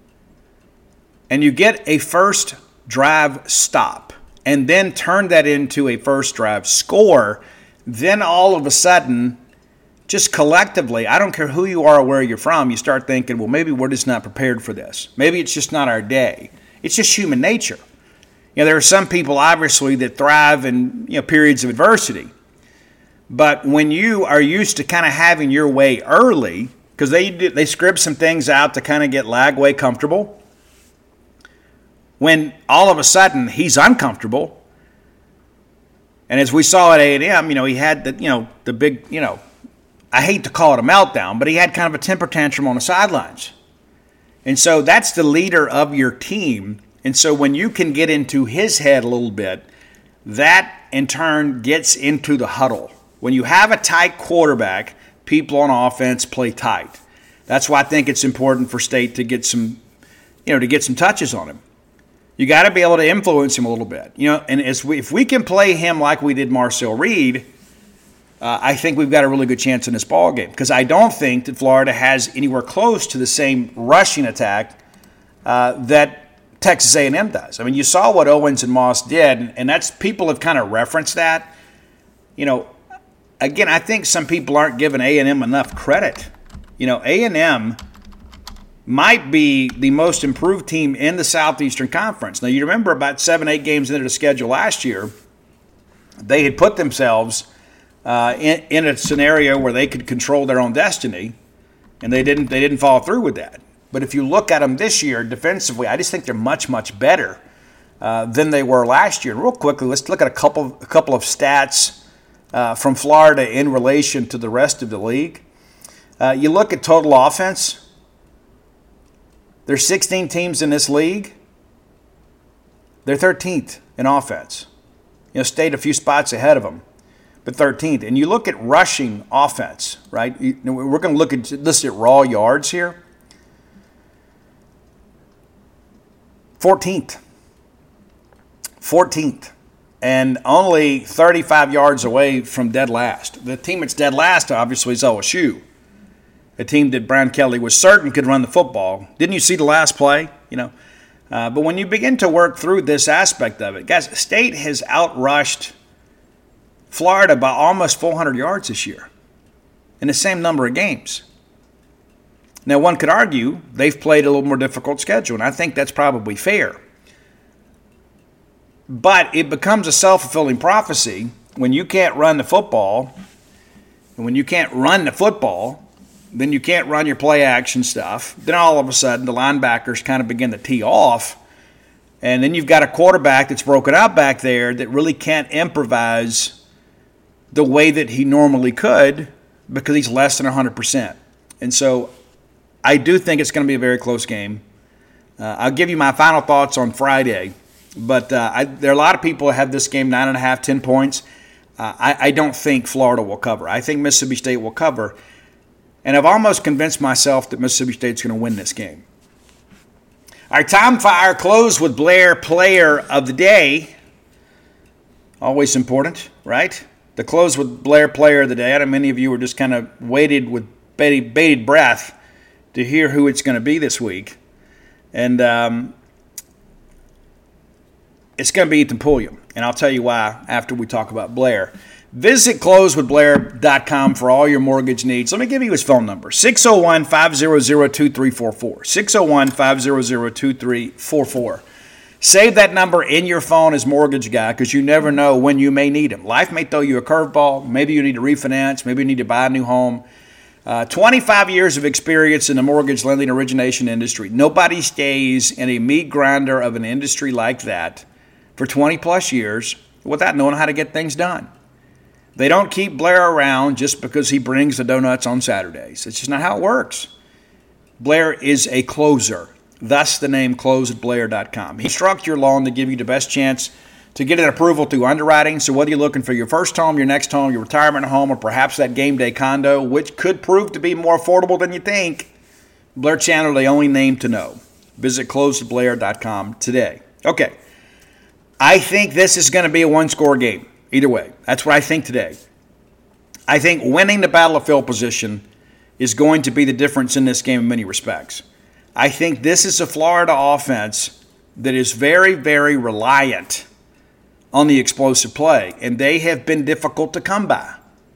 and you get a first drive stop and then turn that into a first drive score, then all of a sudden, just collectively, I don't care who you are or where you're from, you start thinking, well, maybe we're just not prepared for this. Maybe it's just not our day. It's just human nature. You know, there are some people, obviously, that thrive in, you know, periods of adversity. But when you are used to kind of having your way early, because they they script some things out to kind of get Lagway comfortable, when all of a sudden he's uncomfortable, and as we saw at A and M, you know, he had the, you know, the big, you know, I hate to call it a meltdown, but he had kind of a temper tantrum on the sidelines. And so that's the leader of your team. And so when you can get into his head a little bit, that in turn gets into the huddle. When you have a tight quarterback, people on offense play tight. That's why I think it's important for State to get some, you know, to get some touches on him. You got to be able to influence him a little bit, you know. And as we, if we can play him like we did Marcel Reed, uh, I think we've got a really good chance in this ball game, because I don't think that Florida has anywhere close to the same rushing attack uh, that Texas A and M does. I mean, you saw what Owens and Moss did, and that's, people have kind of referenced that. You know, again, I think some people aren't giving A and M enough credit. You know, A and M might be the most improved team in the Southeastern Conference. Now, you remember about seven, eight games into the schedule last year, they had put themselves uh, in, in a scenario where they could control their own destiny, and they didn't. They didn't follow through with that. But if you look at them this year defensively, I just think they're much, much better uh, than they were last year. And real quickly, let's look at a couple, a couple of stats uh, from Florida in relation to the rest of the league. Uh, you look at total offense. There's sixteen teams in this league. They're thirteenth in offense. You know, State a few spots ahead of them, but thirteenth. And you look at rushing offense, right? You know, we're going to look at this at raw yards here. fourteenth. fourteenth. And only thirty-five yards away from dead last. The team that's dead last, obviously, is L S U. A team that Brian Kelly was certain could run the football. Didn't you see the last play? You know, uh, but when you begin to work through this aspect of it, guys, State has outrushed Florida by almost four hundred yards this year in the same number of games. Now, one could argue they've played a little more difficult schedule, and I think that's probably fair. But it becomes a self-fulfilling prophecy when you can't run the football, and when you can't run the football, then you can't run your play-action stuff. Then all of a sudden, the linebackers kind of begin to tee off, and then you've got a quarterback that's broken out back there that really can't improvise the way that he normally could because he's less than one hundred percent. And so I do think it's going to be a very close game. Uh, I'll give you my final thoughts on Friday. But uh, I, there are a lot of people that have this game nine and a half, ten points. Uh, I, I don't think Florida will cover. I think Mississippi State will cover. And I've almost convinced myself that Mississippi State's going to win this game. All right, time for our close with Blair Player of the Day. Always important, right? The close with Blair Player of the Day. I know many of you were just kind of waited with bated, bated breath to hear who it's going to be this week. And um, it's going to be Ethan Pulliam. And I'll tell you why after we talk about Blair. Visit close with blair dot com for all your mortgage needs. Let me give you his phone number, six oh one, five hundred, two three four four, six oh one, five hundred, two three four four. Save that number in your phone as Mortgage Guy because you never know when you may need him. Life may throw you a curveball. Maybe you need to refinance. Maybe you need to buy a new home. Uh, twenty-five years of experience in the mortgage lending origination industry. Nobody stays in a meat grinder of an industry like that for twenty plus years without knowing how to get things done. They don't keep Blair around just because he brings the donuts on Saturdays. It's just not how it works. Blair is a closer, thus the name close at blair dot com. He structured your loan to give you the best chance to get an approval through underwriting. So whether you're looking for your first home, your next home, your retirement home, or perhaps that game day condo, which could prove to be more affordable than you think, Blair Chandler, the only name to know. Visit close at blair dot com today. Okay. I think this is going to be a one-score game. Either way, that's what I think today. I think winning the battle of field position is going to be the difference in this game in many respects. I think this is a Florida offense that is very, very reliant on the explosive play, and they have been difficult to come by.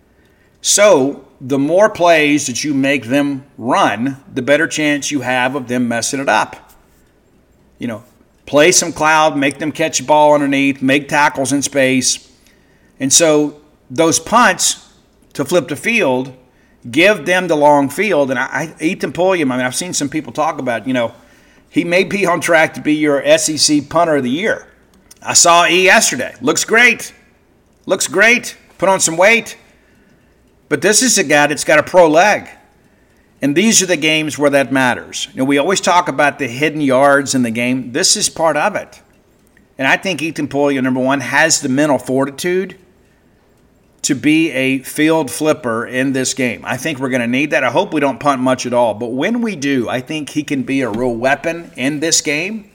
So the more plays that you make them run, the better chance you have of them messing it up. You know, play some cloud, make them catch a ball underneath, make tackles in space. And so those punts to flip the field, give them the long field. And I, I Ethan Pulliam, I mean, I've seen some people talk about, you know, he may be on track to be your S E C punter of the year. I saw E yesterday. Looks great. Looks great. Put on some weight. But this is a guy that's got a pro leg. And these are the games where that matters. You know, we always talk about the hidden yards in the game. This is part of it. And I think Ethan Pulliam, number one, has the mental fortitude to be a field flipper in this game. I think we're going to need that. I hope we don't punt much at all. But when we do, I think he can be a real weapon in this game.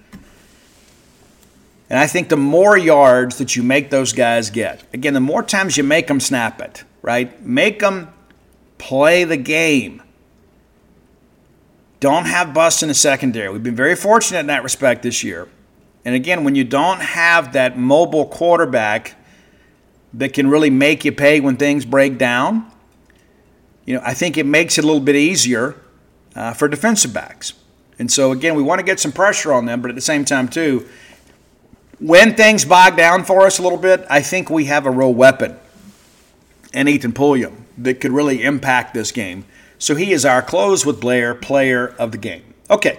And I think the more yards that you make those guys get, again, the more times you make them snap it, right? Make them play the game. Don't have busts in the secondary. We've been very fortunate in that respect this year. And again, when you don't have that mobile quarterback that can really make you pay when things break down, you know, I think it makes it a little bit easier uh, for defensive backs. And so, again, we want to get some pressure on them, but at the same time, too, when things bog down for us a little bit, I think we have a real weapon in Ethan Pulliam that could really impact this game. So he is our Close with Blair player of the game. Okay.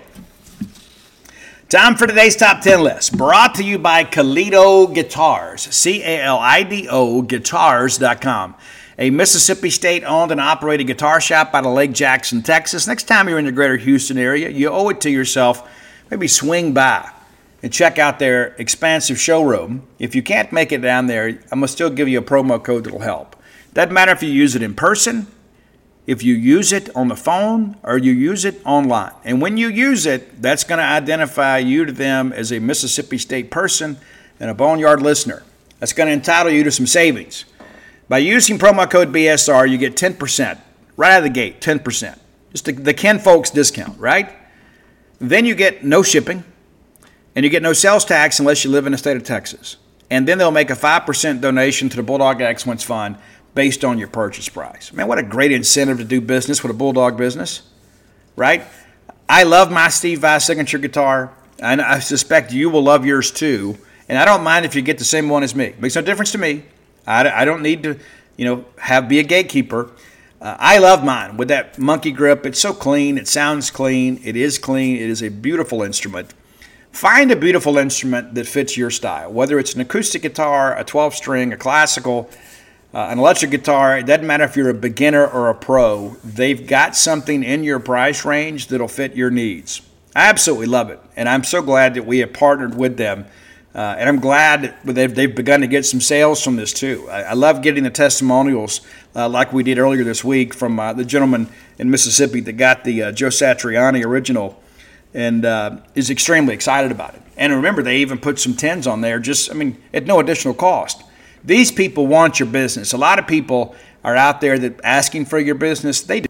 Time for today's top ten list, brought to you by Calido Guitars, C A L I D O guitars dot com, a Mississippi State-owned and operated guitar shop out of Lake Jackson, Texas. Next time you're in the greater Houston area, you owe it to yourself, maybe swing by and check out their expansive showroom. If you can't make it down there, I'm going to still give you a promo code that will help. Doesn't matter if you use it in person, if you use it on the phone, or you use it online. And when you use it, that's going to identify you to them as a Mississippi State person and a Boneyard listener. That's going to entitle you to some savings. By using promo code B S R, you get ten percent. Right out of the gate, ten percent. Just the, the Ken Folks discount, right? Then you get no shipping, and you get no sales tax unless you live in the state of Texas. And then they'll make a five percent donation to the Bulldog Excellence Fund based on your purchase price. Man, what a great incentive to do business with a Bulldog business, right? I love my Steve Vai signature guitar, and I suspect you will love yours too. And I don't mind if you get the same one as me. It makes no difference to me. I, I don't need to, you know, have be a gatekeeper. Uh, I love mine with that monkey grip. It's so clean. It sounds clean. It is clean. It is a beautiful instrument. Find a beautiful instrument that fits your style, whether it's an acoustic guitar, a twelve-string, a classical, Uh, an electric guitar. It doesn't matter if you're a beginner or a pro. They've got something in your price range that'll fit your needs. I absolutely love it, and I'm so glad that we have partnered with them Uh, and I'm glad they've, they've begun to get some sales from this too. I, I love getting the testimonials uh, like we did earlier this week from uh, the gentleman in Mississippi that got the uh, Joe Satriani original and uh, is extremely excited about it. And remember, they even put some tens on there just, I mean, at no additional cost. These people want your business. A lot of people are out there that asking for your business. They do.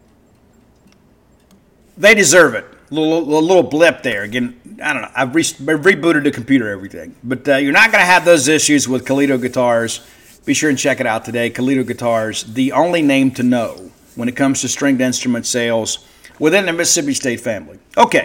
They deserve it. A little, a little blip there. Again, I don't know. I've, re- I've rebooted the computer, everything. But uh, you're not going to have those issues with Kalido Guitars. Be sure and check it out today. Kalido Guitars, the only name to know when it comes to stringed instrument sales within the Mississippi State family. Okay.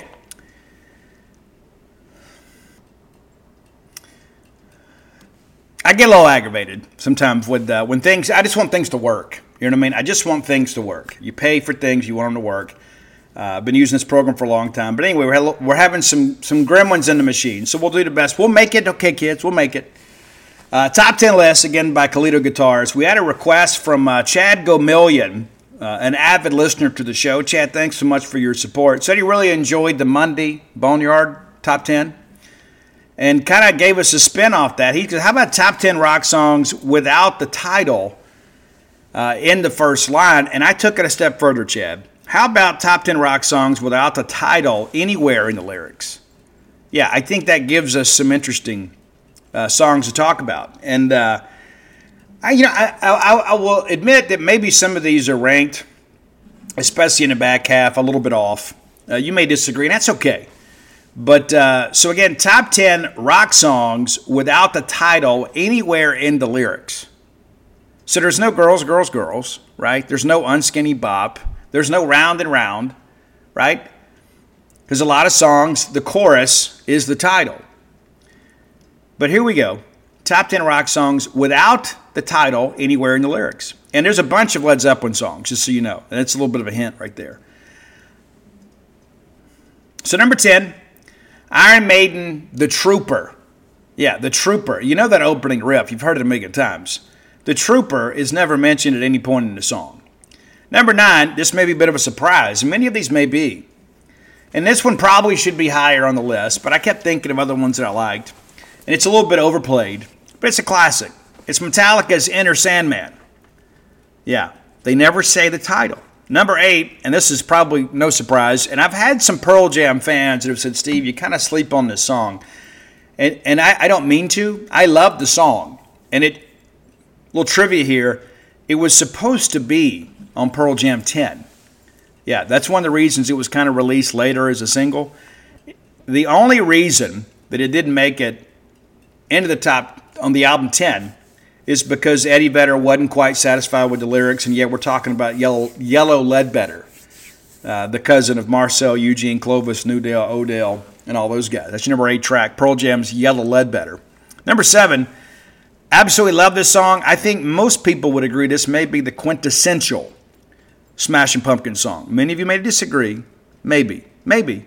I get a little aggravated sometimes with uh, when things, I just want things to work. You know what I mean? I just want things to work. You pay for things, you want them to work. I've uh, been using this program for a long time. But anyway, we're, we're having some, some gremlins in the machine, so we'll do the best. We'll make it. Okay, kids, we'll make it. Uh, top ten list, again, by Kalido Guitars. We had a request from uh, Chad Gomillion, uh, an avid listener to the show. Chad, thanks so much for your support. Said he really enjoyed the Monday Boneyard Top ten and kind of gave us a spin off that. He said, how about top ten rock songs without the title uh, in the first line? And I took it a step further, Chad. How about top ten rock songs without the title anywhere in the lyrics? Yeah, I think that gives us some interesting uh, songs to talk about. And, uh, I, you know, I, I, I will admit that maybe some of these are ranked, especially in the back half, a little bit off. Uh, you may disagree, and that's okay. But, uh, so again, top ten rock songs without the title anywhere in the lyrics. So there's no Girls, Girls, Girls, right? There's no Unskinny Bop. There's no Round and Round, right? Because a lot of songs, the chorus is the title. But here we go. Top ten rock songs without the title anywhere in the lyrics. And there's a bunch of Led Zeppelin songs, just so you know. And it's a little bit of a hint right there. So number ten, Iron Maiden, The Trooper. Yeah, The Trooper. You know that opening riff. You've heard it a million times. The Trooper is never mentioned at any point in the song. Number nine, this may be a bit of a surprise. Many of these may be. And this one probably should be higher on the list, but I kept thinking of other ones that I liked. And it's a little bit overplayed, but it's a classic. It's Metallica's Enter Sandman. Yeah, they never say the title. Number eight, and this is probably no surprise, and I've had some Pearl Jam fans that have said, Steve, you kind of sleep on this song. And, and I, I don't mean to. I love the song. And it, little trivia here, it was supposed to be on Pearl Jam ten. Yeah, that's one of the reasons it was kind of released later as a single. The only reason that it didn't make it into the top on the album ten is because Eddie Vedder wasn't quite satisfied with the lyrics, and yet we're talking about Yellow, Yellow Ledbetter, uh, the cousin of Marcel, Eugene, Clovis, Newdale, Odell, and all those guys. That's your number eight track, Pearl Jam's Yellow Ledbetter. Number seven, absolutely love this song. I think most people would agree this may be the quintessential Smashing Pumpkins song. Many of you may disagree. Maybe. Maybe.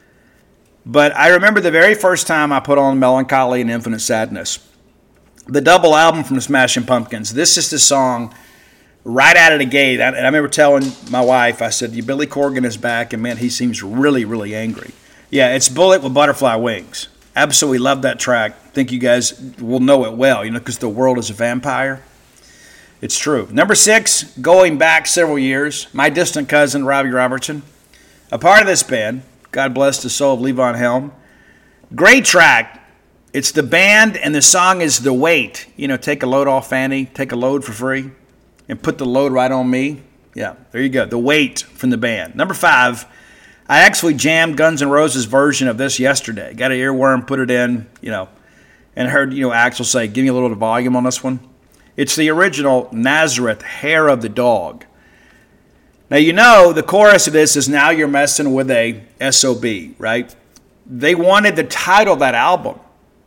But I remember the very first time I put on Melancholy and Infinite Sadness. The double album from the Smashing Pumpkins. This is the song right out of the gate. And I remember telling my wife, I said, Billy Corgan is back, and man, he seems really, really angry. Yeah, it's Bullet with Butterfly Wings. Absolutely love that track. Think you guys will know it well, you know, because the world is a vampire. It's true. Number six, going back several years, my distant cousin, Robbie Robertson, a part of this band. God bless the soul of Levon Helm. Great track. It's the band, and the song is The Weight. You know, take a load off Fanny, take a load for free, and put the load right on me. Yeah, there you go. The Weight from the band. Number five, I actually jammed Guns N' Roses' version of this yesterday. Got an earworm, put it in, you know, and heard, you know, Axl say, give me a little bit of volume on this one. It's the original Nazareth, Hair of the Dog. Now, you know, the chorus of this is Now You're Messing with a S O B, right? They wanted to title that album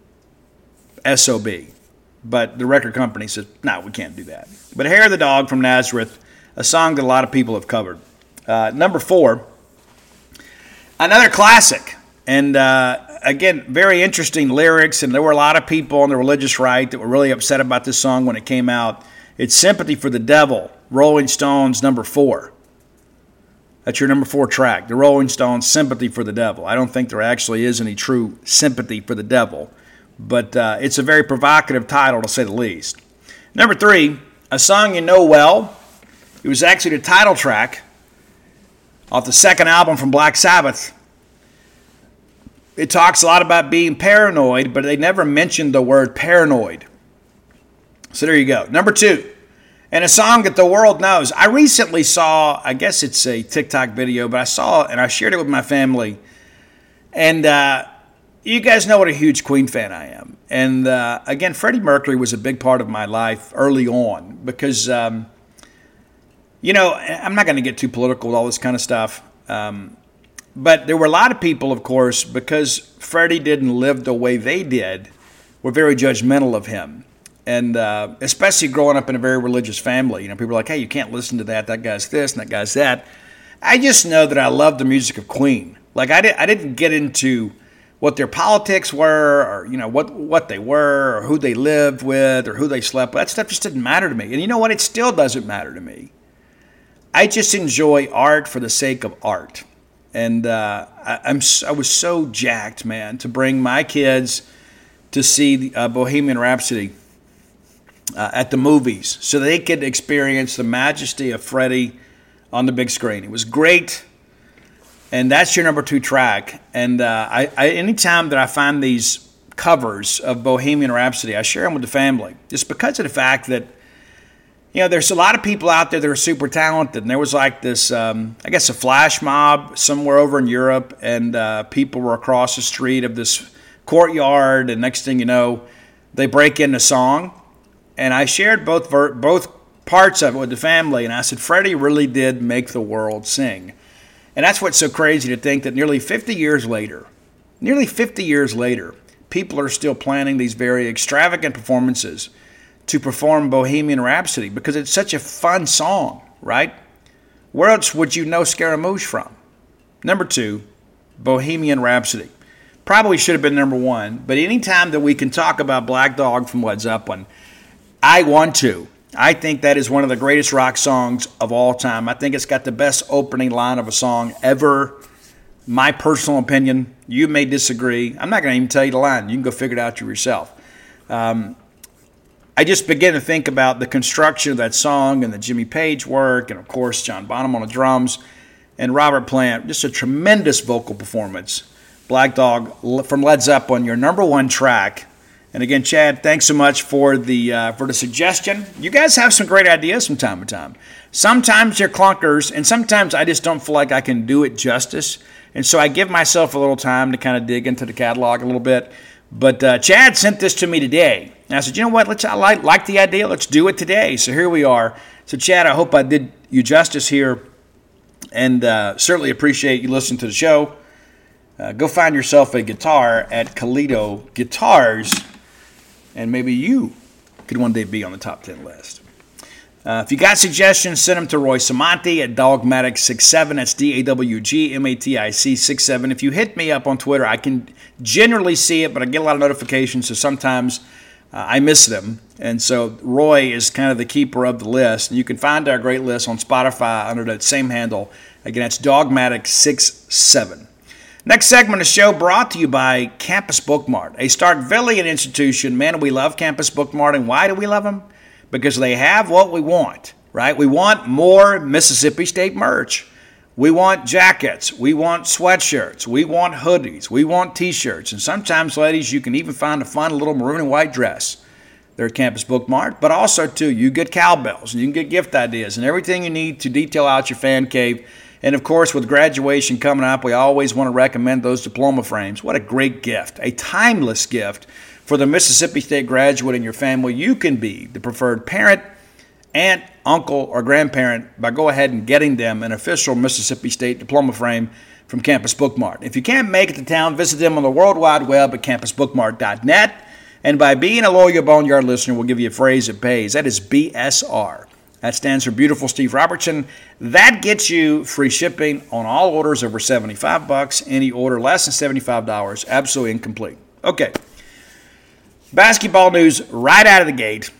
S O B, but the record company said, no, we can't do that. But Hair of the Dog from Nazareth, a song that a lot of people have covered. Uh, number four, another classic. And uh, again, very interesting lyrics, and there were a lot of people on the religious right that were really upset about this song when it came out. It's Sympathy for the Devil, Rolling Stones, number four. That's your number four track, the Rolling Stones, Sympathy for the Devil. I don't think there actually is any true sympathy for the devil, but uh, it's a very provocative title, to say the least. Number three, a song you know well. It was actually the title track off the second album from Black Sabbath. It talks a lot about being paranoid, but they never mentioned the word paranoid. So there you go. Number two, and a song that the world knows. I recently saw, I guess it's a TikTok video, but I saw it and I shared it with my family. And uh, you guys know what a huge Queen fan I am. And uh, again, Freddie Mercury was a big part of my life early on because, um, you know, I'm not going to get too political with all this kind of stuff. Um, but there were a lot of people, of course, because Freddie didn't live the way they did, were very judgmental of him. And uh, especially growing up in a very religious family, you know, people are like, hey, you can't listen to that. That guy's this and that guy's that. I just know that I love the music of Queen. Like, I, did, I didn't get into what their politics were or, you know, what, what they were or who they lived with or who they slept with. That stuff just didn't matter to me. And you know what? It still doesn't matter to me. I just enjoy art for the sake of art. And uh, I, I'm, I was so jacked, man, to bring my kids to see uh, Bohemian Rhapsody Uh, at the movies so they could experience the majesty of Freddie on the big screen. It was great, and that's your number two track. And uh, I, I, anytime that I find these covers of Bohemian Rhapsody, I share them with the family just because of the fact that, you know, there's a lot of people out there that are super talented, and there was like this, um, I guess, a flash mob somewhere over in Europe, and uh, people were across the street of this courtyard, and next thing you know, they break into song. And I shared both ver- both parts of it with the family, and I said, Freddie really did make the world sing. And that's what's so crazy to think that nearly fifty years later, nearly fifty years later, people are still planning these very extravagant performances to perform Bohemian Rhapsody because it's such a fun song, right? Where else would you know Scaramouche from? Number two, Bohemian Rhapsody. Probably should have been number one, but anytime that we can talk about Black Dog from Led Zeppelin, I want to. I think that is one of the greatest rock songs of all time. I think it's got the best opening line of a song ever. My personal opinion. You may disagree. I'm not going to even tell you the line. You can go figure it out yourself. Um, I just begin to think about the construction of that song and the Jimmy Page work and, of course, John Bonham on the drums and Robert Plant. Just a tremendous vocal performance. Black Dog from Led Zeppelin, your number one track. And again, Chad, thanks so much for the uh, for the suggestion. You guys have some great ideas from time to time. Sometimes they're clunkers, and sometimes I just don't feel like I can do it justice. And so I give myself a little time to kind of dig into the catalog a little bit. But uh, Chad sent this to me today. And I said, you know what? Let's I like, like the idea. Let's do it today. So here we are. So, Chad, I hope I did you justice here. And uh, certainly appreciate you listening to the show. Uh, go find yourself a guitar at Kalido Guitars. And maybe you could one day be on the top ten list. Uh, if you got suggestions, send them to Roy Samanti at Dogmatic six seven. That's D A W G M A T I C six seven. If you hit me up on Twitter, I can generally see it, but I get a lot of notifications, so sometimes uh, I miss them. And so Roy is kind of the keeper of the list. And you can find our great list on Spotify under that same handle. Again, that's Dogmatic six seven. Next segment of the show brought to you by Campus Bookmart, a Starkvillian institution. Man, we love Campus Bookmart. And why do we love them? Because they have what we want, right? We want more Mississippi State merch. We want jackets. We want sweatshirts. We want hoodies. We want T-shirts. And sometimes, ladies, you can even find a fun little maroon and white dress there at Campus Bookmart. But also, too, you get cowbells and you can get gift ideas and everything you need to detail out your fan cave. And, of course, with graduation coming up, we always want to recommend those diploma frames. What a great gift, a timeless gift for the Mississippi State graduate in your family. You can be the preferred parent, aunt, uncle, or grandparent by go ahead and getting them an official Mississippi State diploma frame from Campus Bookmart. If you can't make it to town, visit them on the World Wide Web at campus bookmart dot net. And by being a loyal Boneyard listener, we'll give you a phrase that pays. That is B S R. That stands for Beautiful Steve Robertson. That gets you free shipping on all orders over seventy-five bucks. Any order less than seventy-five dollars, absolutely incomplete. Okay. Basketball news right out of the gate.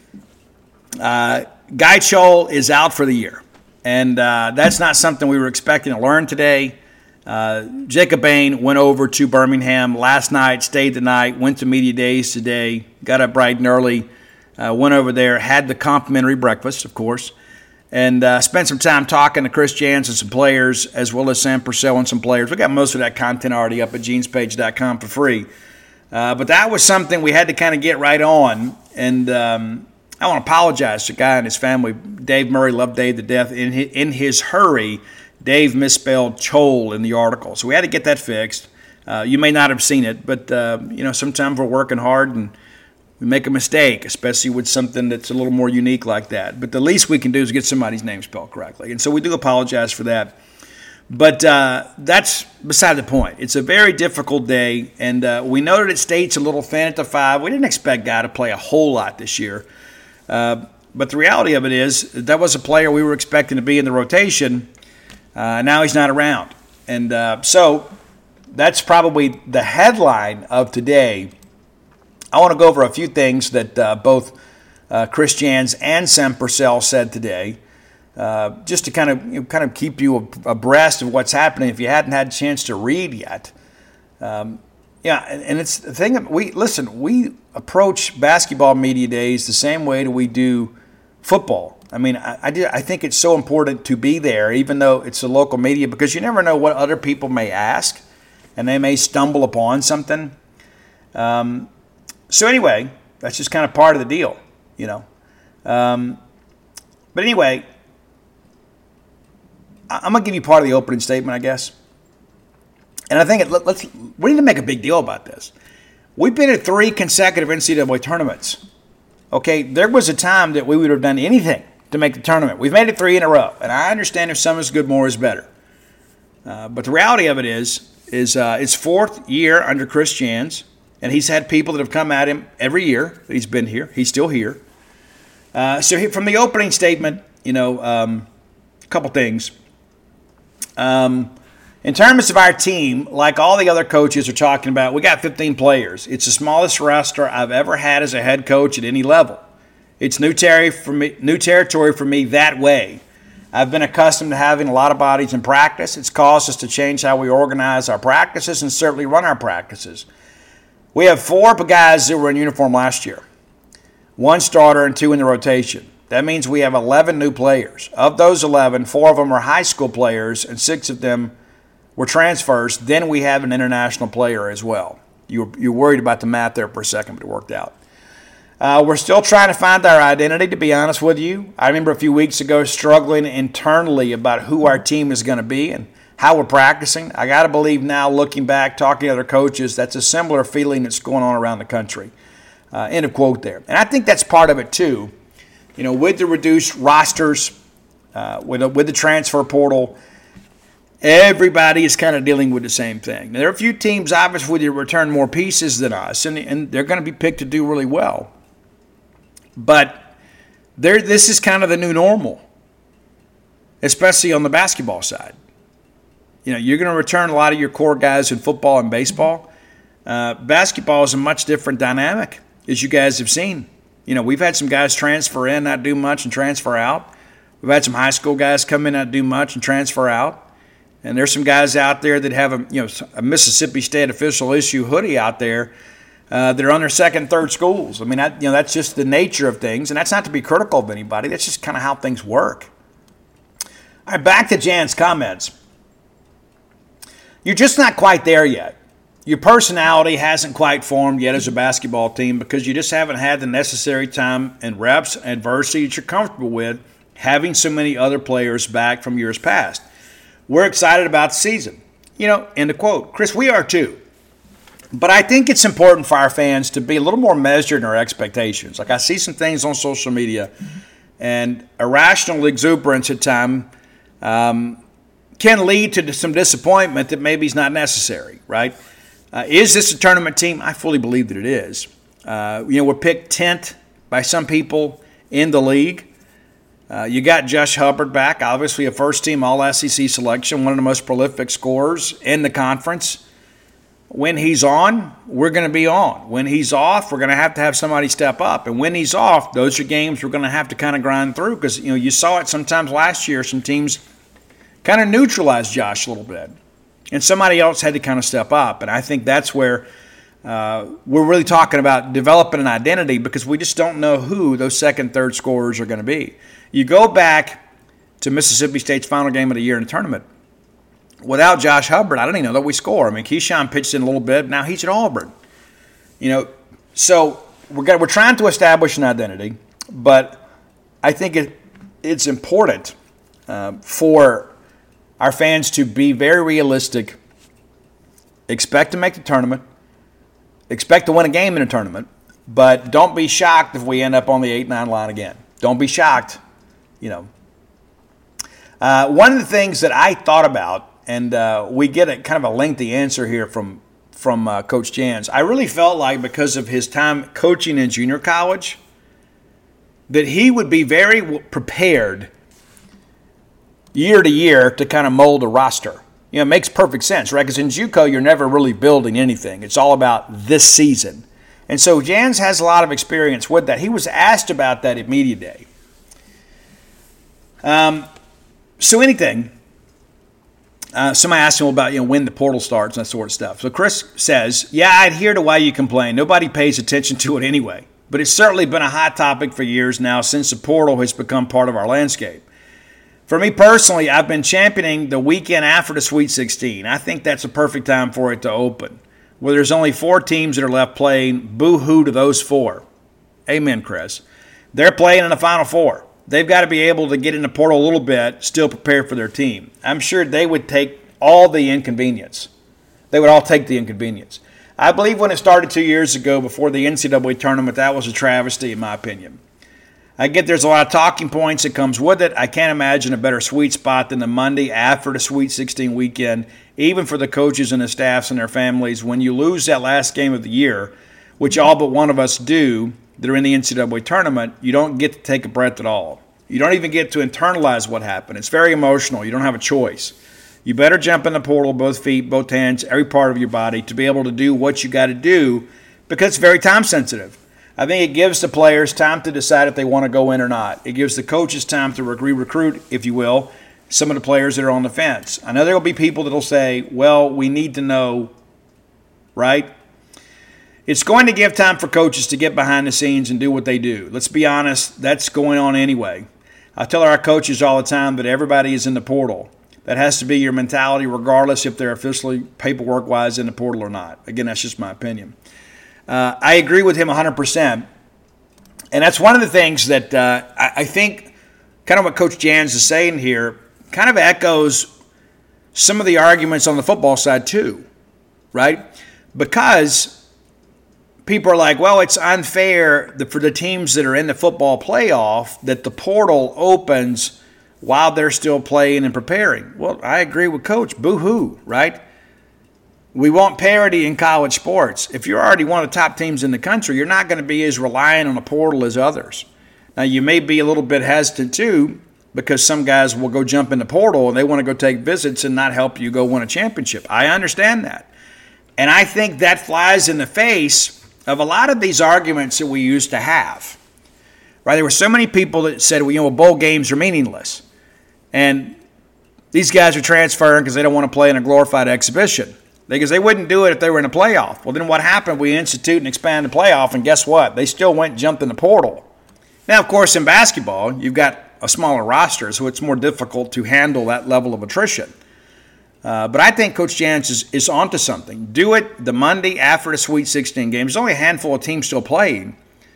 Uh, Guy Chol is out for the year. And uh, that's not something we were expecting to learn today. Uh, Jacob Bain went over to Birmingham last night, stayed the night, went to media days today, got up bright and early, uh, went over there, had the complimentary breakfast, of course, and uh, spent some time talking to Chris Jans and some players, as well as Sam Purcell and some players. We got most of that content already up at jeans page dot com for free. Uh, but that was something we had to kind of get right on, and um, I want to apologize to the guy and his family. Dave Murray loved Dave to death. In his, in his hurry, Dave misspelled Chol in the article, so we had to get that fixed. Uh, you may not have seen it, but uh, you know, sometimes we're working hard and we make a mistake, especially with something that's a little more unique like that. But the least we can do is get somebody's name spelled correctly, and so we do apologize for that. But uh, that's beside the point. It's a very difficult day, and uh, we know that State's a little thin at the five. We didn't expect Guy to play a whole lot this year. Uh, but the reality of it is that was a player we were expecting to be in the rotation. Uh, now he's not around. And uh, so that's probably the headline of today. I want to go over a few things that uh, both uh, Chris Jans and Sam Purcell said today, uh, just to kind of you know, kind of keep you abreast of what's happening if you hadn't had a chance to read yet. Um, yeah, and, and it's the thing. We listen. We approach basketball media days the same way that we do football. I mean, I, I, did, I think it's so important to be there, even though it's a local media, because you never know what other people may ask, and they may stumble upon something. Um, so anyway, that's just kind of part of the deal, you know. Um, but anyway, I, I'm going to give you part of the opening statement, I guess. And I think it, let, let's we need to make a big deal about this. We've been at three consecutive N C double A tournaments. Okay, there was a time that we would have done anything to make the tournament. We've made it three in a row, and I understand if some is good, more is better. Uh, but the reality of it is, is uh, it's fourth year under Chris Jans, and he's had people that have come at him every year that he's been here. He's still here. Uh, so he, from the opening statement, you know, um, a couple things. Um, in terms of our team, like all the other coaches are talking about, we got fifteen players. It's the smallest roster I've ever had as a head coach at any level. It's new territory for me, new territory for me that way. I've been accustomed to having a lot of bodies in practice. It's caused us to change how we organize our practices and certainly run our practices. We have four guys that were in uniform last year, one starter and two in the rotation. That means we have eleven new players. Of those eleven, four of them are high school players and six of them were transfers. Then we have an international player as well. You were, you were worried about the math there for a second, but it worked out. Uh, we're still trying to find our identity, to be honest with you. I remember a few weeks ago struggling internally about who our team is going to be and how we're practicing. I got to believe now, looking back, talking to other coaches, that's a similar feeling that's going on around the country. Uh, end of quote there. And I think that's part of it too. You know, with the reduced rosters, uh, with, a, with the transfer portal, everybody is kind of dealing with the same thing. Now, there are a few teams, obviously, that return more pieces than us, and, and they're going to be picked to do really well. But there, this is kind of the new normal, especially on the basketball side. You know, you're going to return a lot of your core guys in football and baseball. Uh, basketball is a much different dynamic, as you guys have seen. You know, we've had some guys transfer in, not do much, and transfer out. We've had some high school guys come in, not do much, and transfer out. And there's some guys out there that have a, you know, a Mississippi State official issue hoodie out there uh, that are on their second and third schools. I mean, that, you know, that's just the nature of things, and that's not to be critical of anybody. That's just kind of how things work. All right, back to Jan's comments. You're just not quite there yet. Your personality hasn't quite formed yet as a basketball team because you just haven't had the necessary time and reps and adversity that you're comfortable with, having so many other players back from years past. We're excited about the season. You know, end of quote. Chris, we are too. But I think it's important for our fans to be a little more measured in our expectations. Like I see some things on social media, and irrational exuberance at times um, can lead to some disappointment that maybe is not necessary, right? Uh, is this a tournament team? I fully believe that it is. Uh, you know, we're picked tenth by some people in the league. Uh, you got Josh Hubbard back, obviously a first-team All S E C selection, one of the most prolific scorers in the conference. When he's on, we're going to be on. When he's off, we're going to have to have somebody step up. And when he's off, those are games we're going to have to kind of grind through because, you know, you saw it sometimes last year. Some teams kind of neutralized Josh a little bit. And somebody else had to kind of step up. And I think that's where uh, we're really talking about developing an identity, because we just don't know who those second, third scorers are going to be. You go back to Mississippi State's final game of the year in the tournament. Without Josh Hubbard, I don't even know that we score. I mean, Keyshawn pitched in a little bit. Now he's at Auburn. You know, so we're got, we're trying to establish an identity, but I think it it's important uh, for our fans to be very realistic, expect to make the tournament, expect to win a game in a tournament, but don't be shocked if we end up on the eight nine line again. Don't be shocked, you know. Uh, one of the things that I thought about, and uh, we get a kind of a lengthy answer here from, from uh, Coach Jans, I really felt like because of his time coaching in junior college that he would be very prepared year to year to kind of mold a roster. You know, it makes perfect sense, right? Because in JUCO, you're never really building anything. It's all about this season. And so Jans has a lot of experience with that. He was asked about that at Media Day. Um, so anything, uh, somebody asked him about, you know, when the portal starts and that sort of stuff. So Chris says, yeah, I adhere to why you complain. Nobody pays attention to it anyway. But it's certainly been a hot topic for years now since the portal has become part of our landscape. For me personally, I've been championing the weekend after the Sweet sixteen. I think that's a perfect time for it to open. Where there's only four teams that are left playing, boo-hoo to those four. Amen, Chris. They're playing in the Final Four. They've got to be able to get in the portal a little bit, still prepare for their team. I'm sure they would take all the inconvenience. They would all take the inconvenience. I believe when it started two years ago before the N C double A tournament, that was a travesty in my opinion. I get there's a lot of talking points that comes with it. I can't imagine a better sweet spot than the Monday after the Sweet sixteen weekend, even for the coaches and the staffs and their families. When you lose that last game of the year, which all but one of us do that are in the N C double A tournament, you don't get to take a breath at all. You don't even get to internalize what happened. It's very emotional. You don't have a choice. You better jump in the portal, both feet, both hands, every part of your body to be able to do what you got to do, because it's very time sensitive. I think it gives the players time to decide if they want to go in or not. It gives the coaches time to re-recruit, if you will, some of the players that are on the fence. I know there will be people that will say, well, we need to know, right? It's going to give time for coaches to get behind the scenes and do what they do. Let's be honest, that's going on anyway. I tell our coaches all the time that everybody is in the portal. That has to be your mentality regardless if they're officially paperwork-wise in the portal or not. Again, that's just my opinion. Uh, I agree with him one hundred percent. And that's one of the things that uh, I, I think kind of what Coach Jans is saying here kind of echoes some of the arguments on the football side too, right? Because people are like, well, it's unfair for the teams that are in the football playoff that the portal opens while they're still playing and preparing. Well, I agree with Coach. Boo-hoo, right? We want parity in college sports. If you're already one of the top teams in the country, you're not going to be as reliant on the portal as others. Now, you may be a little bit hesitant too, because some guys will go jump in the portal and they want to go take visits and not help you go win a championship. I understand that. And I think that flies in the face of a lot of these arguments that we used to have. Right? There were so many people that said, well, you know, bowl games are meaningless. And these guys are transferring because they don't want to play in a glorified exhibition. Because they wouldn't do it if they were in a playoff. Well, then what happened? We institute and expand the playoff, and guess what? They still went and jumped in the portal. Now, of course, in basketball, you've got a smaller roster, so it's more difficult to handle that level of attrition. Uh, but I think Coach Jans is, is onto something. Do it the Monday after the Sweet sixteen game. There's only a handful of teams still playing,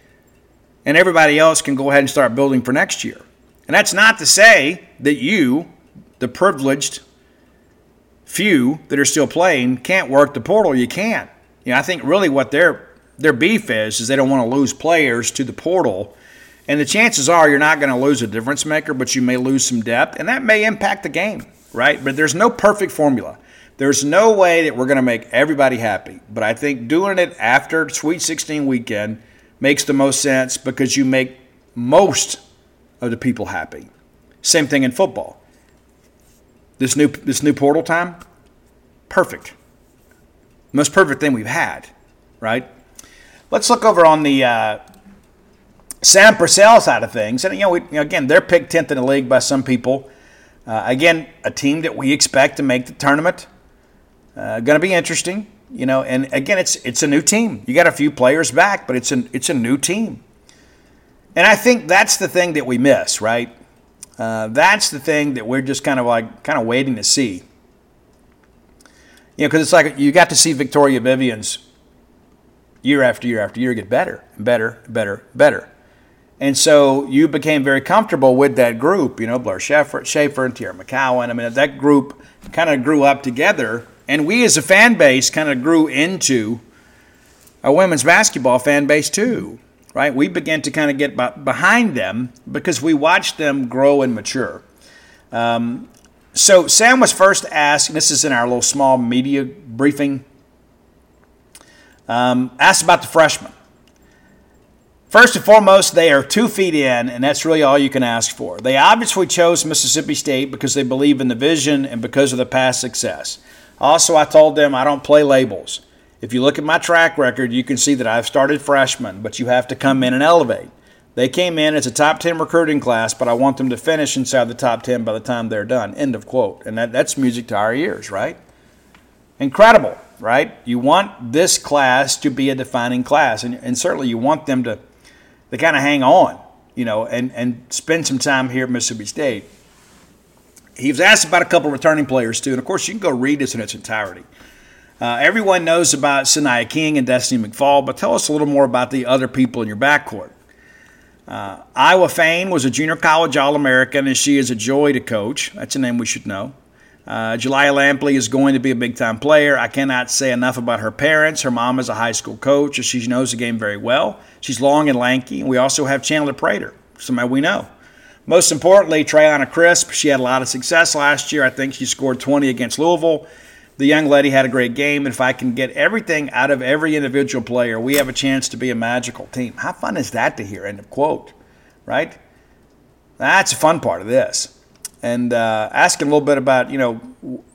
and everybody else can go ahead and start building for next year. And that's not to say that you, the privileged few that are still playing, can't work the portal. You can't. You know, I think really what their their beef is is they don't want to lose players to the portal. And the chances are you're not going to lose a difference maker, but you may lose some depth, and that may impact the game, right? But there's no perfect formula. There's no way that we're going to make everybody happy. But I think doing it after Sweet sixteen weekend makes the most sense because you make most of the people happy. Same thing in football. This new this new portal time, perfect. Most perfect thing we've had, right? Let's look over on the uh, Sam Purcell side of things. And, you know, we, you know, again, they're picked tenth in the league by some people. Uh, again, a team that we expect to make the tournament. Uh, going to be interesting, you know. And again, it's it's a new team. You got a few players back, but it's an it's a new team. And I think that's the thing that we miss, right? Uh, that's the thing that we're just kind of like kind of waiting to see. You know, because it's like you got to see Victoria Vivians year after year after year get better and better and better and better. And so you became very comfortable with that group, you know, Blair Schaefer, Schaefer and Tierra McCowan. I mean, that group kind of grew up together. And we as a fan base kind of grew into a women's basketball fan base too, right? We began to kind of get behind them because we watched them grow and mature. Um, so Sam was first asked, and this is in our little small media briefing, um, asked about the freshmen. First and foremost, they are two feet in, and that's really all you can ask for. They obviously chose Mississippi State because they believe in the vision and because of the past success. Also, I told them I don't play labels. If you look at my track record, you can see that I've started freshmen, but you have to come in and elevate. They came in as a top ten recruiting class, but I want them to finish inside the top ten by the time they're done. End of quote. And that, that's music to our ears, right? Incredible, right? You want this class to be a defining class, and, and certainly you want them to, to kind of hang on, you know, and, and spend some time here at Mississippi State. He was asked about a couple of returning players, too, and, of course, you can go read this in its entirety. Uh, everyone knows about Sanaya King and Destiny McFall, but tell us a little more about the other people in your backcourt. Uh, Iowa Fane was a junior college All-American, and she is a joy to coach. That's a name we should know. Uh, Jelia Lampley is going to be a big-time player. I cannot say enough about her parents. Her mom is a high school coach, and she knows the game very well. She's long and lanky. And we also have Chandler Prater, somebody we know. Most importantly, Trayana Crisp. She had a lot of success last year. I think she scored twenty against Louisville. The young lady had a great game. And if I can get everything out of every individual player, we have a chance to be a magical team. How fun is that to hear? End of quote. Right? That's a fun part of this. And uh, asking a little bit about, you know,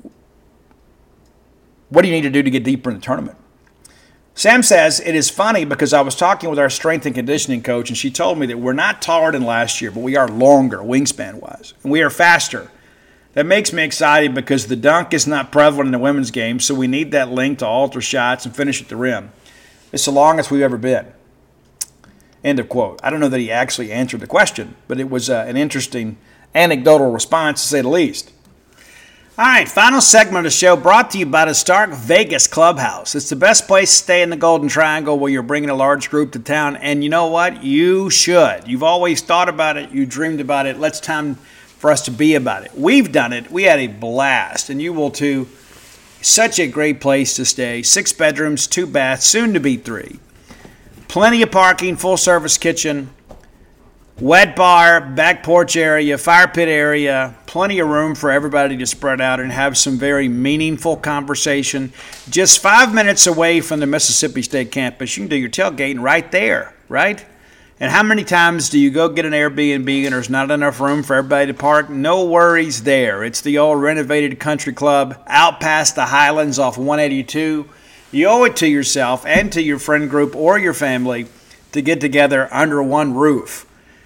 what do you need to do to get deeper in the tournament? Sam says, it is funny because I was talking with our strength and conditioning coach, and she told me that we're not taller than last year, but we are longer wingspan-wise, and we are faster. That makes me excited because the dunk is not prevalent in the women's game, so we need that length to alter shots and finish at the rim. It's the longest we've ever been. End of quote. I don't know that he actually answered the question, but it was uh, an interesting anecdotal response, to say the least. All right, final segment of the show brought to you by the Stark Vegas Clubhouse. It's the best place to stay in the Golden Triangle where you're bringing a large group to town. And you know what? You should. You've always thought about it. You dreamed about it. Let's time for us to be about it. We've done it. We had a blast, and you will too. Such a great place to stay. Six bedrooms, two baths, soon to be three. Plenty of parking, full-service kitchen. Wet bar, back porch area, fire pit area, plenty of room for everybody to spread out and have some very meaningful conversation. Just five minutes away from the Mississippi State campus, you can do your tailgating right there, right? And how many times do you go get an Airbnb and there's not enough room for everybody to park? No worries there. It's the old renovated country club out past the Highlands off one eighty-two. You owe it to yourself and to your friend group or your family to get together under one roof.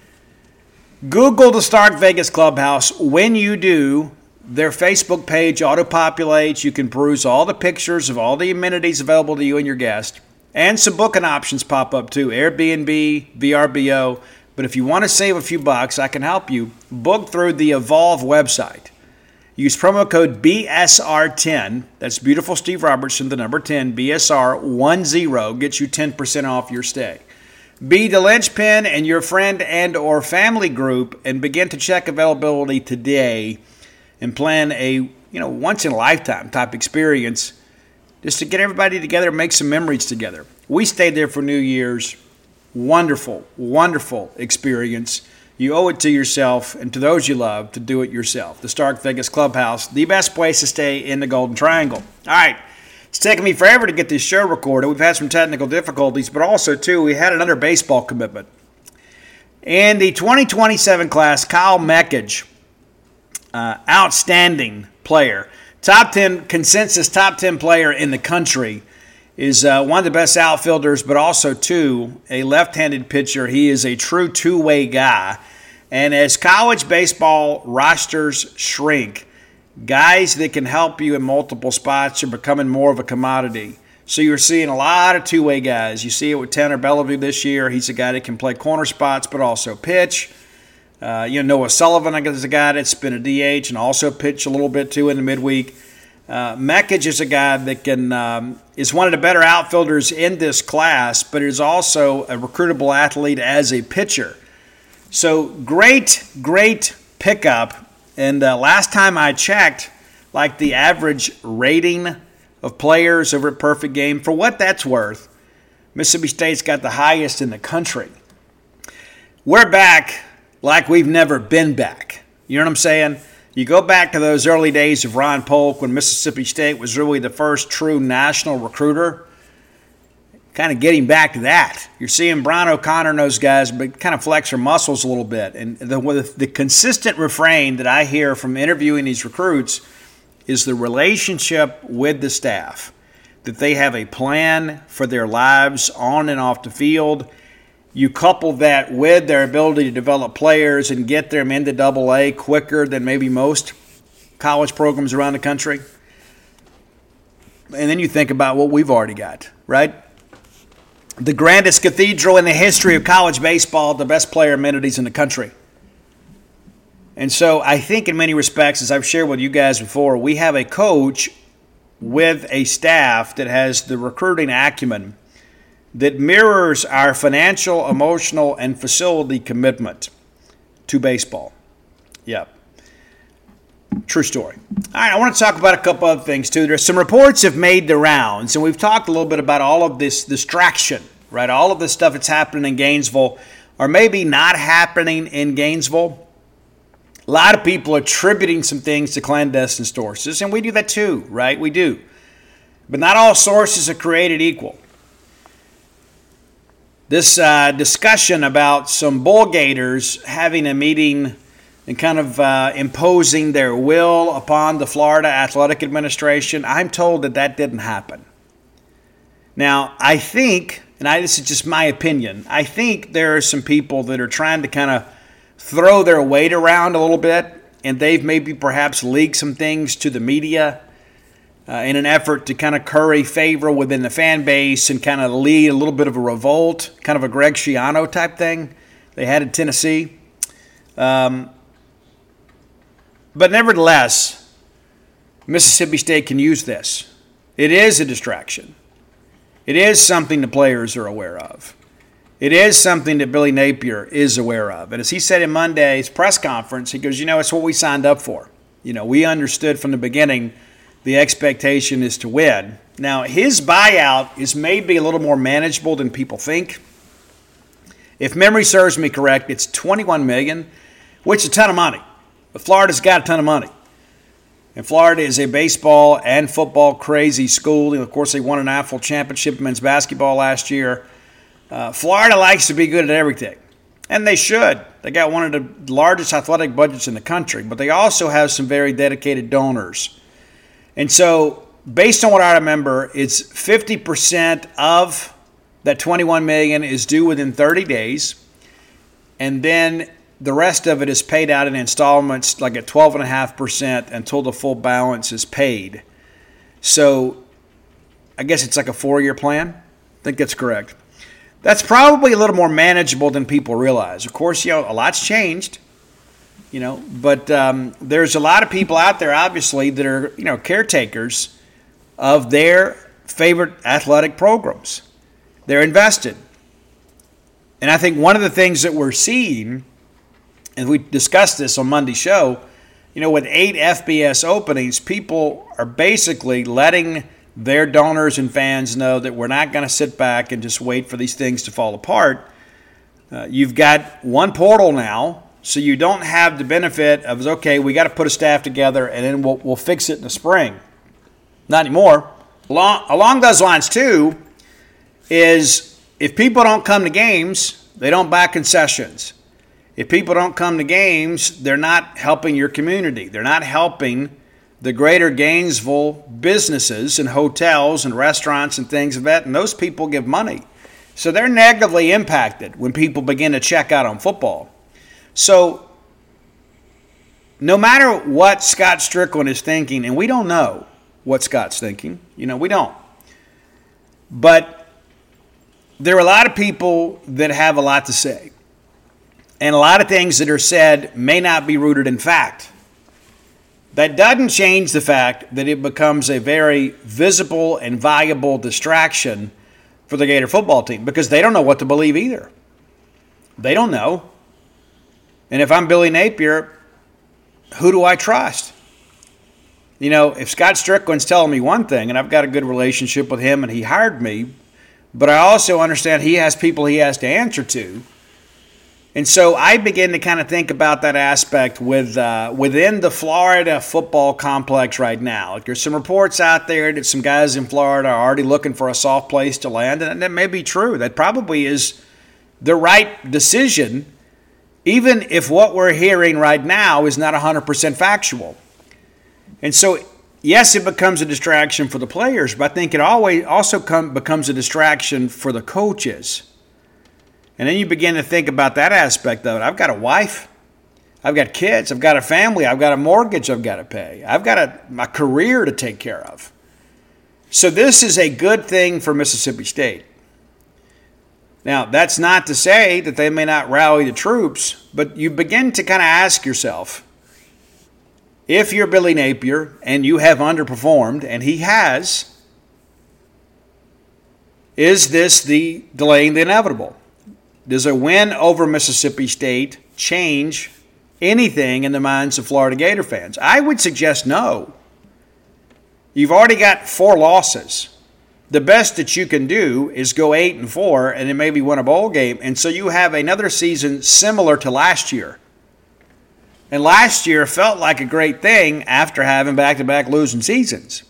Google the Stark Vegas Clubhouse. When you do, their Facebook page auto-populates. You can peruse all the pictures of all the amenities available to you and your guest. And some booking options pop up too. Airbnb, V R B O. But if you want to save a few bucks, I can help you. Book through the Evolve website. Use promo code B S R ten. That's Beautiful Steve Robertson, the number ten, B S R ten. Gets you ten percent off your stay. Be the linchpin in your friend and or family group and begin to check availability today and plan a, you know, once-in-a-lifetime type experience just to get everybody together and make some memories together. We stayed there for New Year's. Wonderful, wonderful experience. You owe it to yourself and to those you love to do it yourself. The Stark Vegas Clubhouse, the best place to stay in the Golden Triangle. All right. It's taken me forever to get this show recorded. We've had some technical difficulties, but also, too, we had another baseball commitment. In the twenty twenty-seven class, Kyle Meckage, uh, outstanding player, top ten, consensus top ten player in the country, is uh, one of the best outfielders, but also, too, a left-handed pitcher. He is a true two-way guy. And as college baseball rosters shrink, Guys that can help you in multiple spots are becoming more of a commodity. So you're seeing a lot of two-way guys. You see it with Tanner Bellevue this year. He's a guy that can play corner spots but also pitch. Uh, you know, Noah Sullivan, I guess, is a guy that's been a D H and also pitch a little bit too in the midweek. Uh, Mekich is a guy that can um, is one of the better outfielders in this class, but is also a recruitable athlete as a pitcher. So great, great pickup. And uh, last time I checked, like the average rating of players over at Perfect Game, for what that's worth, Mississippi State's got the highest in the country. We're back like we've never been back. You know what I'm saying? You go back to those early days of Ron Polk when Mississippi State was really the first true national recruiter. Kind of getting back to that. You're seeing Brian O'Connor and those guys but kind of flex their muscles a little bit. And the, the consistent refrain that I hear from interviewing these recruits is the relationship with the staff, that they have a plan for their lives on and off the field. You couple that with their ability to develop players and get them into double A quicker than maybe most college programs around the country. And then you think about what we've already got, right? The grandest cathedral in the history of college baseball, the best player amenities in the country. And so I think in many respects, as I've shared with you guys before, we have a coach with a staff that has the recruiting acumen that mirrors our financial, emotional, and facility commitment to baseball. Yep. True story. All right, I want to talk about a couple other things, too. There's some reports have made the rounds, and we've talked a little bit about all of this distraction, right? All of this stuff that's happening in Gainesville or maybe not happening in Gainesville. A lot of people are attributing some things to clandestine sources, and we do that too, right? We do. But not all sources are created equal. This uh, discussion about some Bull Gators having a meeting and kind of uh, imposing their will upon the Florida Athletic Administration, I'm told that that didn't happen. Now, I think, and I, this is just my opinion, I think there are some people that are trying to kind of throw their weight around a little bit, and they've maybe perhaps leaked some things to the media uh, in an effort to kind of curry favor within the fan base and kind of lead a little bit of a revolt, kind of a Greg Schiano type thing they had in Tennessee. Um, but nevertheless, Mississippi State can use this. It is a distraction. It is something the players are aware of. It is something that Billy Napier is aware of. And as he said in Monday's press conference, he goes, you know, it's what we signed up for. You know, we understood from the beginning the expectation is to win. Now, his buyout is maybe a little more manageable than people think. If memory serves me correct, it's twenty-one million dollars, which is a ton of money. But Florida's got a ton of money. And Florida is a baseball and football crazy school. And of course, they won an N F L championship in men's basketball last year. Uh, Florida likes to be good at everything, and they should. They got one of the largest athletic budgets in the country, but they also have some very dedicated donors. And so, based on what I remember, it's fifty percent of that twenty-one million dollars is due within thirty days, and then the rest of it is paid out in installments, like at twelve point five percent until the full balance is paid. So, I guess it's like a four-year plan. I think that's correct. That's probably a little more manageable than people realize. Of course, you know, a lot's changed, you know, but um, there's a lot of people out there, obviously, that are, you know, caretakers of their favorite athletic programs. They're invested. And I think one of the things that we're seeing, and we discussed this on Monday's show, you know, with eight F B S openings, people are basically letting their donors and fans know that we're not going to sit back and just wait for these things to fall apart. Uh, you've got one portal now, so you don't have the benefit of, okay, we got to put a staff together and then we'll, we'll fix it in the spring. Not anymore. Along, along those lines, too, is if people don't come to games, they don't buy concessions. If people don't come to games, they're not helping your community. They're not helping the greater Gainesville businesses and hotels and restaurants and things of that, and those people give money. So they're negatively impacted when people begin to check out on football. So no matter what Scott Strickland is thinking, and we don't know what Scott's thinking, you know, we don't. But there are a lot of people that have a lot to say. And a lot of things that are said may not be rooted in fact. That doesn't change the fact that it becomes a very visible and valuable distraction for the Gator football team because they don't know what to believe either. They don't know. And if I'm Billy Napier, who do I trust? You know, if Scott Strickland's telling me one thing, and I've got a good relationship with him and he hired me, but I also understand he has people he has to answer to. And so I begin to kind of think about that aspect with uh, within the Florida football complex right now. Like there's some reports out there that some guys in Florida are already looking for a soft place to land, and that may be true. That probably is the right decision, even if what we're hearing right now is not one hundred percent factual. And so, yes, it becomes a distraction for the players, but I think it always also come, becomes a distraction for the coaches. And then you begin to think about that aspect of it. I've got a wife. I've got kids. I've got a family. I've got a mortgage I've got to pay. I've got a, my career to take care of. So this is a good thing for Mississippi State. Now, that's not to say that they may not rally the troops, but you begin to kind of ask yourself, if you're Billy Napier and you have underperformed, and he has, is this the delaying the inevitable? Does a win over Mississippi State change anything in the minds of Florida Gator fans? I would suggest no. You've already got four losses. The best that you can do is go eight and four and then maybe win a bowl game. And so you have another season similar to last year. And last year felt like a great thing after having back-to-back losing seasons.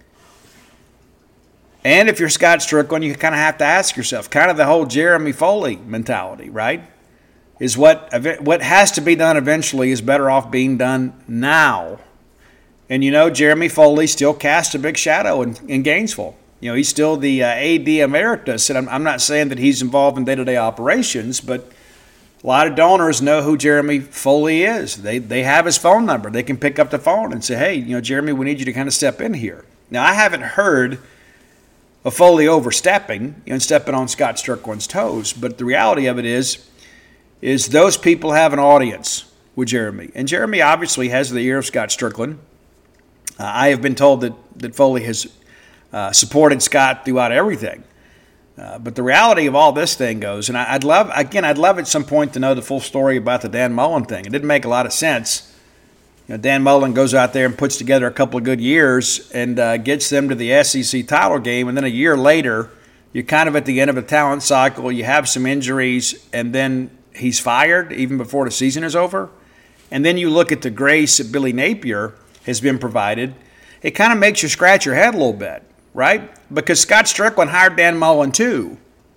And if you're Scott Strickland, you kind of have to ask yourself, kind of the whole Jeremy Foley mentality, right? Is what what has to be done eventually is better off being done now. And, you know, Jeremy Foley still casts a big shadow in, in Gainesville. You know, he's still the uh, A D Emeritus. And I'm, I'm not saying that he's involved in day-to-day operations, but a lot of donors know who Jeremy Foley is. They they have his phone number. They can pick up the phone and say, hey, you know, Jeremy, we need you to kind of step in here. Now, I haven't heard of Foley overstepping, you know, and stepping on Scott Strickland's toes. But the reality of it is, is those people have an audience with Jeremy. And Jeremy obviously has the ear of Scott Strickland. Uh, I have been told that, that Foley has uh, supported Scott throughout everything. Uh, but the reality of all this thing goes, and I, I'd love, again, I'd love at some point to know the full story about the Dan Mullen thing. It didn't make a lot of sense. You know, Dan Mullen goes out there and puts together a couple of good years and uh, gets them to the S E C title game. And then a year later, you're kind of at the end of a talent cycle. You have some injuries, and then he's fired even before the season is over. And then you look at the grace that Billy Napier has been provided. It kind of makes you scratch your head a little bit, right? Because Scott Strickland hired Dan Mullen too.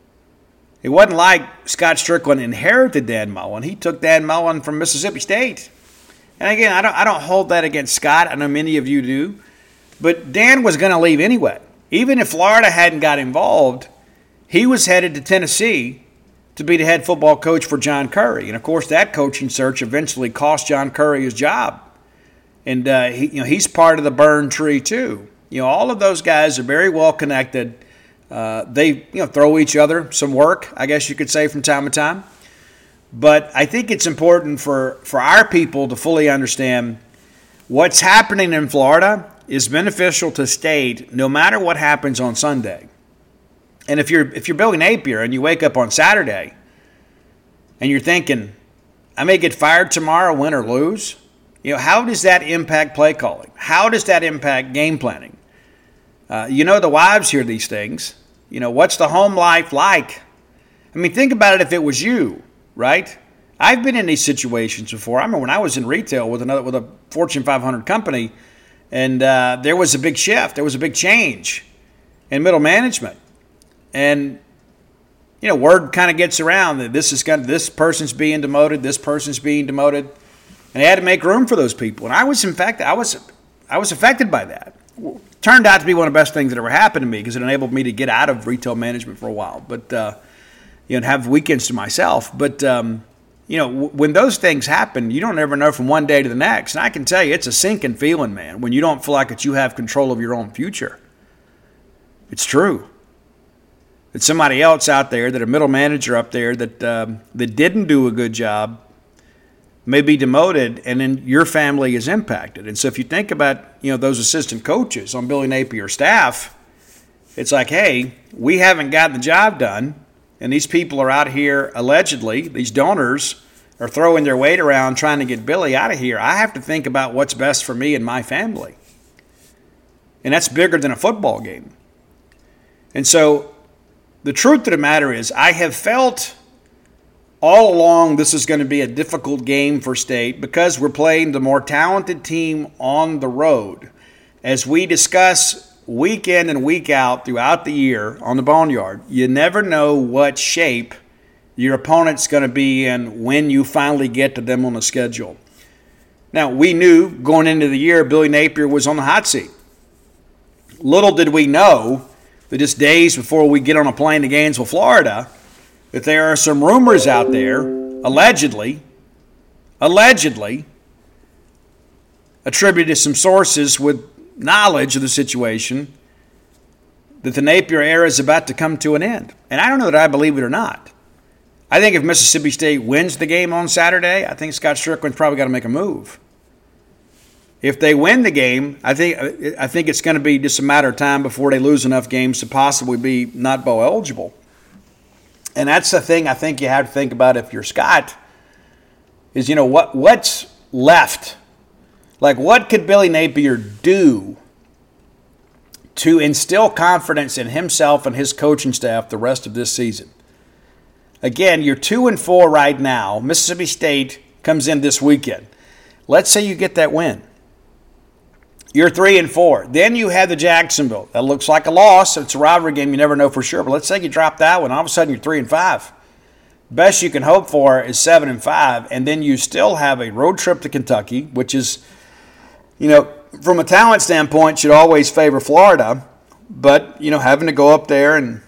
It wasn't like Scott Strickland inherited Dan Mullen. He took Dan Mullen from Mississippi State. And again, I don't I don't hold that against Scott. I know many of you do. But Dan was going to leave anyway. Even if Florida hadn't got involved, he was headed to Tennessee to be the head football coach for John Curry. And, of course, that coaching search eventually cost John Curry his job. And uh, he, you know, he's part of the burn tree too. You know, all of those guys are very well connected. Uh, they you know throw each other some work, I guess you could say, from time to time. But I think it's important for, for our people to fully understand what's happening in Florida is beneficial to state no matter what happens on Sunday. And if you're if you're Billy Napier and you wake up on Saturday and you're thinking, I may get fired tomorrow, win or lose, you know, how does that impact play calling? How does that impact game planning? Uh, you know, the wives hear these things. You know, what's the home life like? I mean, think about it if it was you. Right? I've been in these situations before. I remember when I was in retail with another with a Fortune five hundred company, and uh, there was a big shift. There was a big change in middle management, and you know, word kind of gets around that this is kind of, this person's being demoted, this person's being demoted, and they had to make room for those people. And I was, in fact, I was I was affected by that. Turned out to be one of the best things that ever happened to me because it enabled me to get out of retail management for a while. But uh, you know, and have weekends to myself. But, um, you know, w- when those things happen, you don't ever know from one day to the next. And I can tell you, it's a sinking feeling, man, when you don't feel like that you have control of your own future. It's true. That somebody else out there, that a middle manager up there that um, that didn't do a good job may be demoted, and then your family is impacted. And so if you think about, you know, those assistant coaches on Billy Napier's staff, it's like, hey, we haven't gotten the job done, and these people are out here allegedly, these donors are throwing their weight around trying to get Billy out of here. I have to think about what's best for me and my family. And that's bigger than a football game. And so the truth of the matter is, I have felt all along this is going to be a difficult game for State because we're playing the more talented team on the road. As we discuss week in and week out throughout the year on the Boneyard, you never know what shape your opponent's going to be in when you finally get to them on the schedule. Now, we knew going into the year Billy Napier was on the hot seat. Little did we know that just days before we get on a plane to Gainesville, Florida, that there are some rumors out there, allegedly, allegedly, attributed to some sources with knowledge of the situation, that the Napier era is about to come to an end. And I don't know that I believe it or not. I think if Mississippi State wins the game on Saturday, I think Scott Strickland's probably got to make a move. If they win the game, I think I think it's going to be just a matter of time before they lose enough games to possibly be not bowl eligible. And that's the thing I think you have to think about if you're Scott, is, you know, what what's left? Like, what could Billy Napier do to instill confidence in himself and his coaching staff the rest of this season? Again, you're two and four right now. Mississippi State comes in this weekend. Let's say you get that win. You're three and four. Then you have the Jacksonville. That looks like a loss. It's a rivalry game. You never know for sure. But let's say you drop that one. All of a sudden, you're three and five. Best you can hope for is seven and five. And then you still have a road trip to Kentucky, which is, you know, from a talent standpoint, should always favor Florida. But, you know, having to go up there, and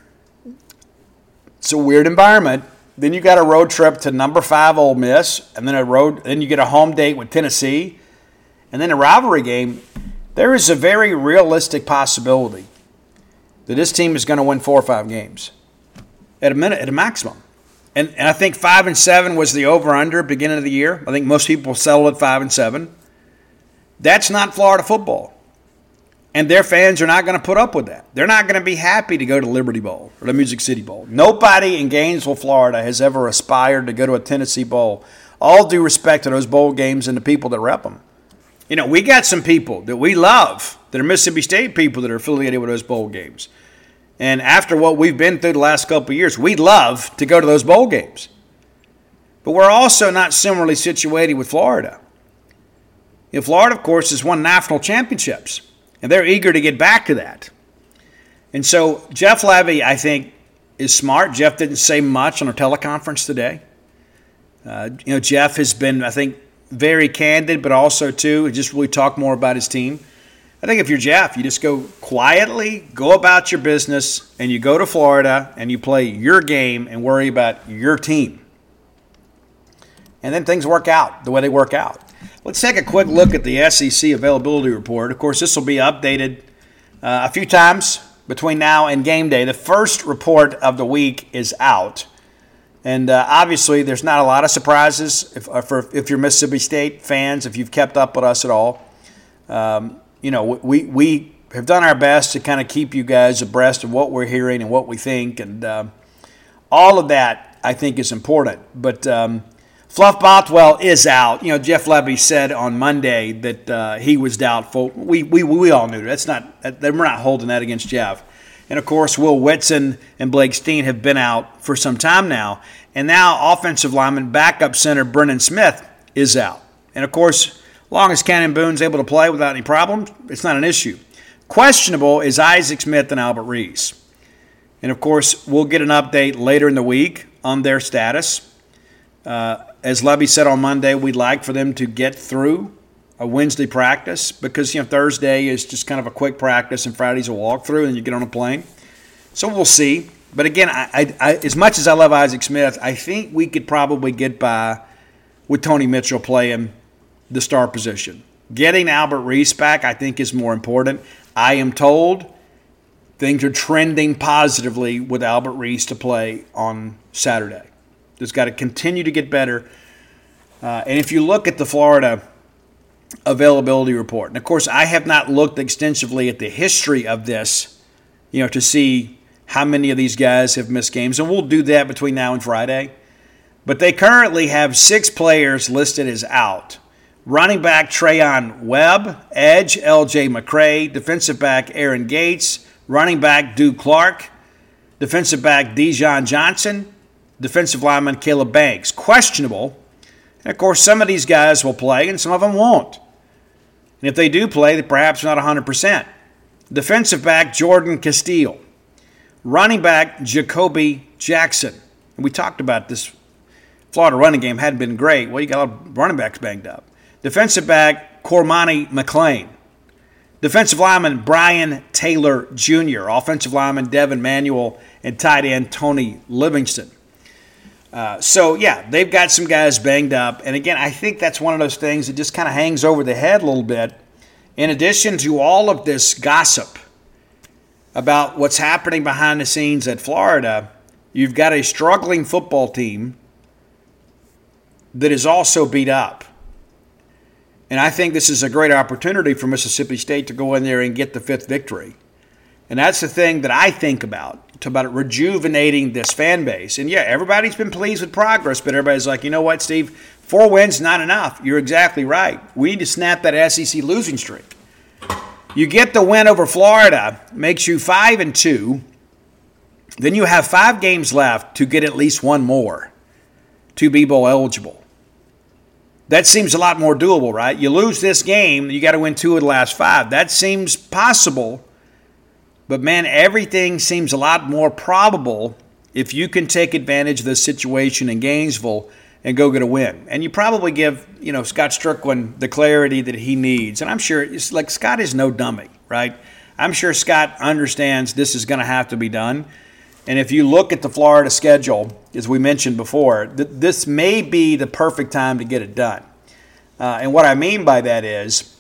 it's a weird environment. Then you got a road trip to number five Ole Miss, and then a road. Then you get a home date with Tennessee, and then a rivalry game. There is a very realistic possibility that this team is going to win four or five games at a minute, at a maximum. And, and I think five and seven was the over/under beginning of the year. I think most people settled at five and seven. That's not Florida football, and their fans are not going to put up with that. They're not going to be happy to go to Liberty Bowl or the Music City Bowl. Nobody in Gainesville, Florida, has ever aspired to go to a Tennessee Bowl. All due respect to those bowl games and the people that rep them. You know, we got some people that we love that are Mississippi State people that are affiliated with those bowl games. And after what we've been through the last couple of years, we'd love to go to those bowl games. But we're also not similarly situated with Florida. You know, Florida, of course, has won national championships, and they're eager to get back to that. And so Jeff Levy, I think, is smart. Jeff didn't say much on a teleconference today. Uh, you know, Jeff has been, I think, very candid, but also, too, just really talk more about his team. I think if you're Jeff, you just go quietly, go about your business, and you go to Florida and you play your game and worry about your team. And then things work out the way they work out. Let's take a quick look at the S E C availability report. Of course, this will be updated uh, a few times between now and game day. The first report of the week is out. And uh, obviously, there's not a lot of surprises if, uh, for, if you're Mississippi State fans, if you've kept up with us at all. Um, you know, we we have done our best to kind of keep you guys abreast of what we're hearing and what we think. And uh, all of that, I think, is important. But um, Fluff Bothwell is out. You know, Jeff Levy said on Monday that uh, he was doubtful. We, we we all knew that's not that, we're not holding that against Jeff. And, of course, Will Whitson and Blake Steen have been out for some time now. And now offensive lineman, backup center Brennan Smith is out. And, of course, as long as Cannon Boone's able to play without any problems, it's not an issue. Questionable is Isaac Smith and Albert Reese. And, of course, we'll get an update later in the week on their status. Uh, as Levy said on Monday, we'd like for them to get through a Wednesday practice because, you know, Thursday is just kind of a quick practice and Friday's a walkthrough and you get on a plane. So we'll see. But again, I, I, I, as much as I love Isaac Smith, I think we could probably get by with Tony Mitchell playing the star position. Getting Albert Reese back, I think, is more important. I am told things are trending positively with Albert Reese to play on Saturday. It's got to continue to get better. Uh, and if you look at the Florida availability report, and of course I have not looked extensively at the history of this, you know, to see how many of these guys have missed games, and we'll do that between now and Friday. But they currently have six players listed as out. Running back Trayon Webb, edge L J McCray, defensive back Aaron Gates, running back Duke Clark, defensive back Dijon Johnson, defensive lineman Caleb Banks. Questionable. And, of course, some of these guys will play and some of them won't. And if they do play, they're perhaps not one hundred percent. Defensive back Jordan Castile. Running back Jacoby Jackson. And we talked about this Florida running game hadn't been great. Well, you got a lot of running backs banged up. Defensive back Cormani McClain. Defensive lineman Brian Taylor Junior Offensive lineman Devin Manuel. And tight end Tony Livingston. Uh, so, yeah, they've got some guys banged up. And, again, I think that's one of those things that just kind of hangs over the head a little bit. In addition to all of this gossip about what's happening behind the scenes at Florida, you've got a struggling football team that is also beat up. And I think this is a great opportunity for Mississippi State to go in there and get the fifth victory. And that's the thing that I think about. About rejuvenating this fan base. And yeah, everybody's been pleased with progress, but everybody's like, you know what, Steve? Four wins, not enough. You're exactly right. We need to snap that S E C losing streak. You get the win over Florida, makes you five and two. Then you have five games left to get at least one more to be bowl eligible. That seems a lot more doable, right? You lose this game, you got to win two of the last five. That seems possible. But, man, everything seems a lot more probable if you can take advantage of this situation in Gainesville and go get a win. And you probably give, you know, Scott Strickland the clarity that he needs. And I'm sure, it's like, Scott is no dummy, right? I'm sure Scott understands this is going to have to be done. And if you look at the Florida schedule, as we mentioned before, th- this may be the perfect time to get it done. Uh, and what I mean by that is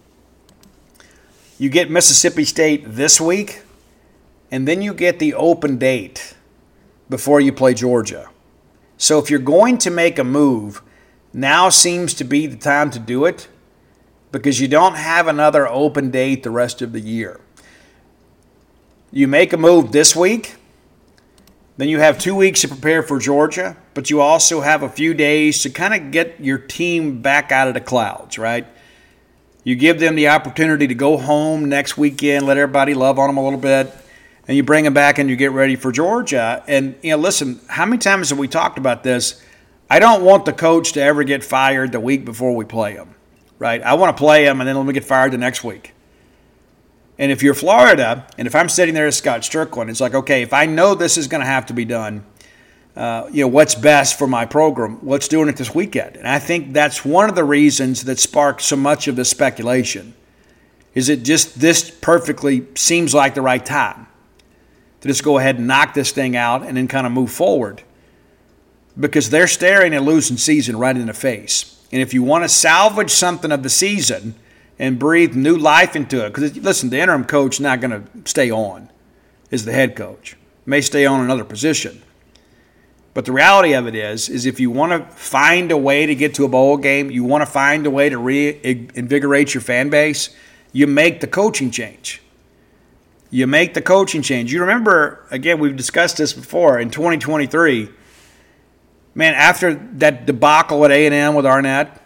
you get Mississippi State this week, and then you get the open date before you play Georgia. So if you're going to make a move, now seems to be the time to do it because you don't have another open date the rest of the year. You make a move this week, then you have two weeks to prepare for Georgia, but you also have a few days to kind of get your team back out of the clouds, right? You give them the opportunity to go home next weekend, let everybody love on them a little bit, and you bring them back and you get ready for Georgia. And, you know, listen, how many times have we talked about this? I don't want the coach to ever get fired the week before we play him, right? I want to play him and then let me get fired the next week. And if you're Florida, and if I'm sitting there as Scott Strickland, it's like, okay, if I know this is going to have to be done, uh, you know, what's best for my program? Let's do it this weekend. And I think that's one of the reasons that sparked so much of the speculation, is it just this perfectly seems like the right time to just go ahead and knock this thing out and then kind of move forward, because they're staring a losing season right in the face. And if you want to salvage something of the season and breathe new life into it, because, listen, the interim coach is not going to stay on as the head coach. May stay on another position. But the reality of it is, is if you want to find a way to get to a bowl game, you want to find a way to reinvigorate your fan base, you make the coaching change. You make the coaching change. You remember, again, we've discussed this before, in twenty twenty-three, man, after that debacle at A and M with Arnett,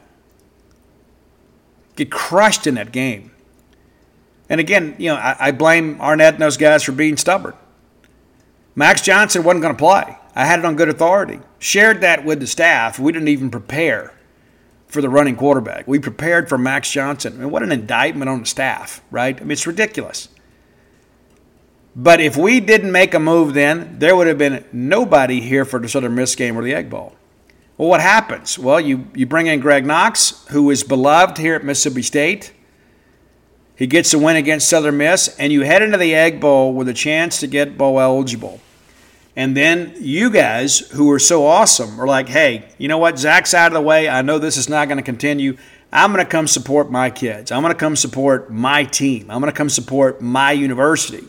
get crushed in that game. And again, you know, I, I blame Arnett and those guys for being stubborn. Max Johnson wasn't going to play. I had it on good authority. Shared that with the staff. We didn't even prepare for the running quarterback. We prepared for Max Johnson. I mean, what an indictment on the staff, right? I mean, it's ridiculous. But if we didn't make a move then, there would have been nobody here for the Southern Miss game or the Egg Bowl. Well, what happens? Well, you, you bring in Greg Knox, who is beloved here at Mississippi State. He gets a win against Southern Miss, and you head into the Egg Bowl with a chance to get bowl eligible. And then you guys who are so awesome are like, hey, you know what? Zach's out of the way. I know this is not going to continue. I'm going to come support my kids. I'm going to come support my team. I'm going to come support my university.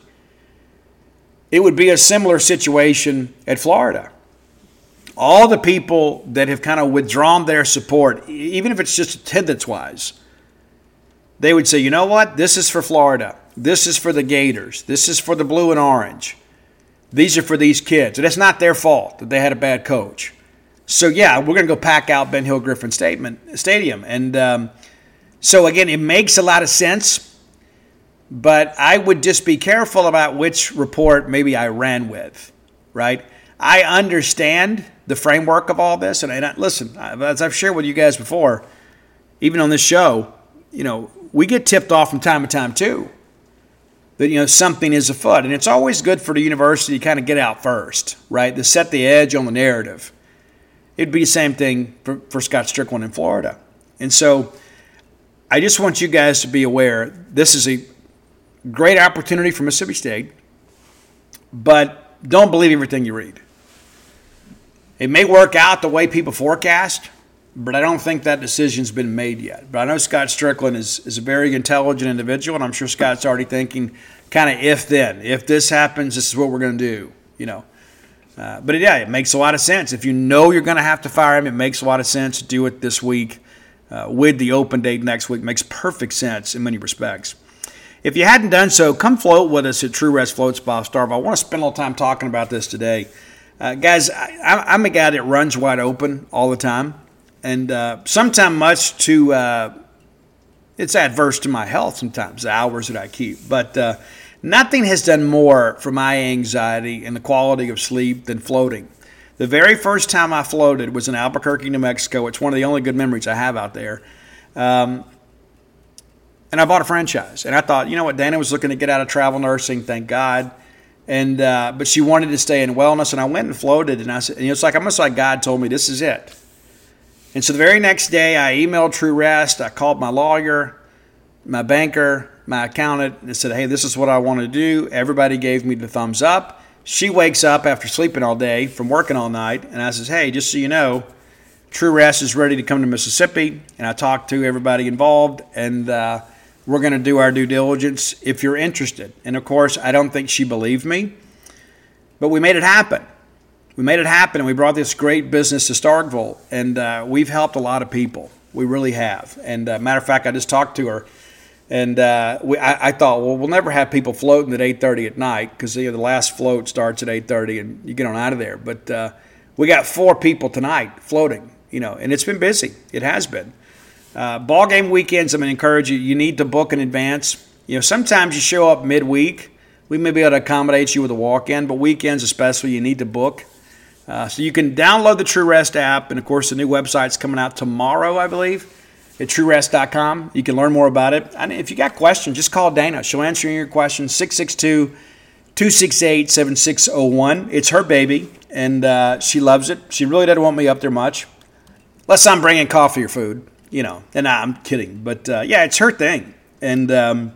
It would be a similar situation at Florida. All the people that have kind of withdrawn their support, even if it's just attendance-wise, they would say, you know what? This is for Florida. This is for the Gators. This is for the blue and orange. These are for these kids. And it's not their fault that they had a bad coach. So, yeah, we're going to go pack out Ben Hill Griffin Stadium. And um, so, again, it makes a lot of sense. But I would just be careful about which report maybe I ran with, right? I understand the framework of all this. And I, listen, as I've shared with you guys before, even on this show, you know, we get tipped off from time to time too that, you know, something is afoot. And it's always good for the university to kind of get out first, right, to set the edge on the narrative. It'd be the same thing for, for Scott Strickland in Florida. And so I just want you guys to be aware this is a great opportunity for Mississippi State, but don't believe everything you read. It may work out the way people forecast, but I don't think that decision's been made yet. But I know Scott Strickland is, is a very intelligent individual, and I'm sure Scott's already thinking kind of if then. If this happens, this is what we're going to do, you know. Uh, but, yeah, it makes a lot of sense. If you know you're going to have to fire him, it makes a lot of sense to do it this week uh, with the open date next week. It makes perfect sense in many respects. If you hadn't done so, come float with us at True Rest Floats by Starve. I want to spend a little time talking about this today. Uh, guys, I, I'm a guy that runs wide open all the time. And uh, sometimes much to, uh, it's adverse to my health sometimes, the hours that I keep. But uh, nothing has done more for my anxiety and the quality of sleep than floating. The very first time I floated was in Albuquerque, New Mexico. It's one of the only good memories I have out there. Um, and I bought a franchise. And I thought, you know what, Dana was looking to get out of travel nursing, thank God. And uh, but she wanted to stay in wellness. And I went and floated. And I said, and it's like almost like God told me, this is it. And so the very next day, I emailed True Rest. I called my lawyer, my banker, my accountant, and said, hey, this is what I want to do. Everybody gave me the thumbs up. She wakes up after sleeping all day from working all night, and I says, hey, just so you know, True Rest is ready to come to Mississippi. And I talked to everybody involved, and uh, we're going to do our due diligence if you're interested. And, of course, I don't think she believed me, but we made it happen. We made it happen, and we brought this great business to Starkville, and uh, we've helped a lot of people. We really have. And uh, matter of fact, I just talked to her, and uh, we, I, I thought, well, we'll never have people floating at eight thirty at night because you know, the last float starts at eight thirty, and you get on out of there. But uh, we got four people tonight floating, you know, and it's been busy. It has been. Uh, ball game weekends, I'm going to encourage you, you need to book in advance. You know, sometimes you show up midweek. We may be able to accommodate you with a walk-in, but weekends especially, you need to book. Uh, so you can download the True Rest app, and, of course, the new website's coming out tomorrow, I believe, at true rest dot com. You can learn more about it. And if you got questions, just call Dana. She'll answer your questions, six six two, two six eight, seven six zero one. It's her baby, and uh, she loves it. She really doesn't want me up there much, unless I'm bringing coffee or food, you know. And nah, I'm kidding. But, uh, yeah, it's her thing. And, um,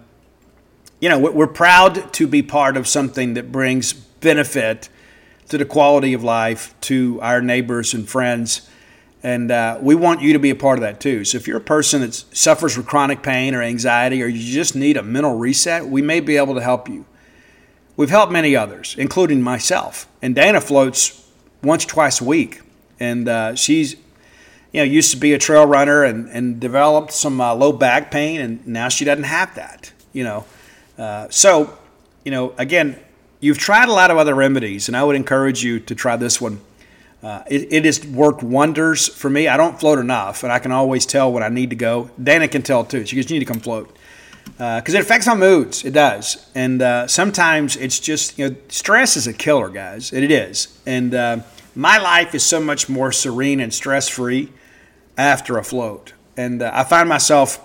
you know, we're proud to be part of something that brings benefit to the quality of life, to our neighbors and friends. And uh, we want you to be a part of that too. So if you're a person that suffers with chronic pain or anxiety, or you just need a mental reset, we may be able to help you. We've helped many others, including myself. And Dana floats once, twice a week. And uh, she's, you know, used to be a trail runner and, and developed some uh, low back pain, and now she doesn't have that, you know. Uh, so, you know, again, you've tried a lot of other remedies, and I would encourage you to try this one. Uh, it, it has worked wonders for me. I don't float enough, and I can always tell when I need to go. Dana can tell, too. She goes, you need to come float. Because uh, it affects my moods. It does. And uh, sometimes it's just, you know, stress is a killer, guys. It is. And uh, my life is so much more serene and stress-free after a float. And uh, I find myself,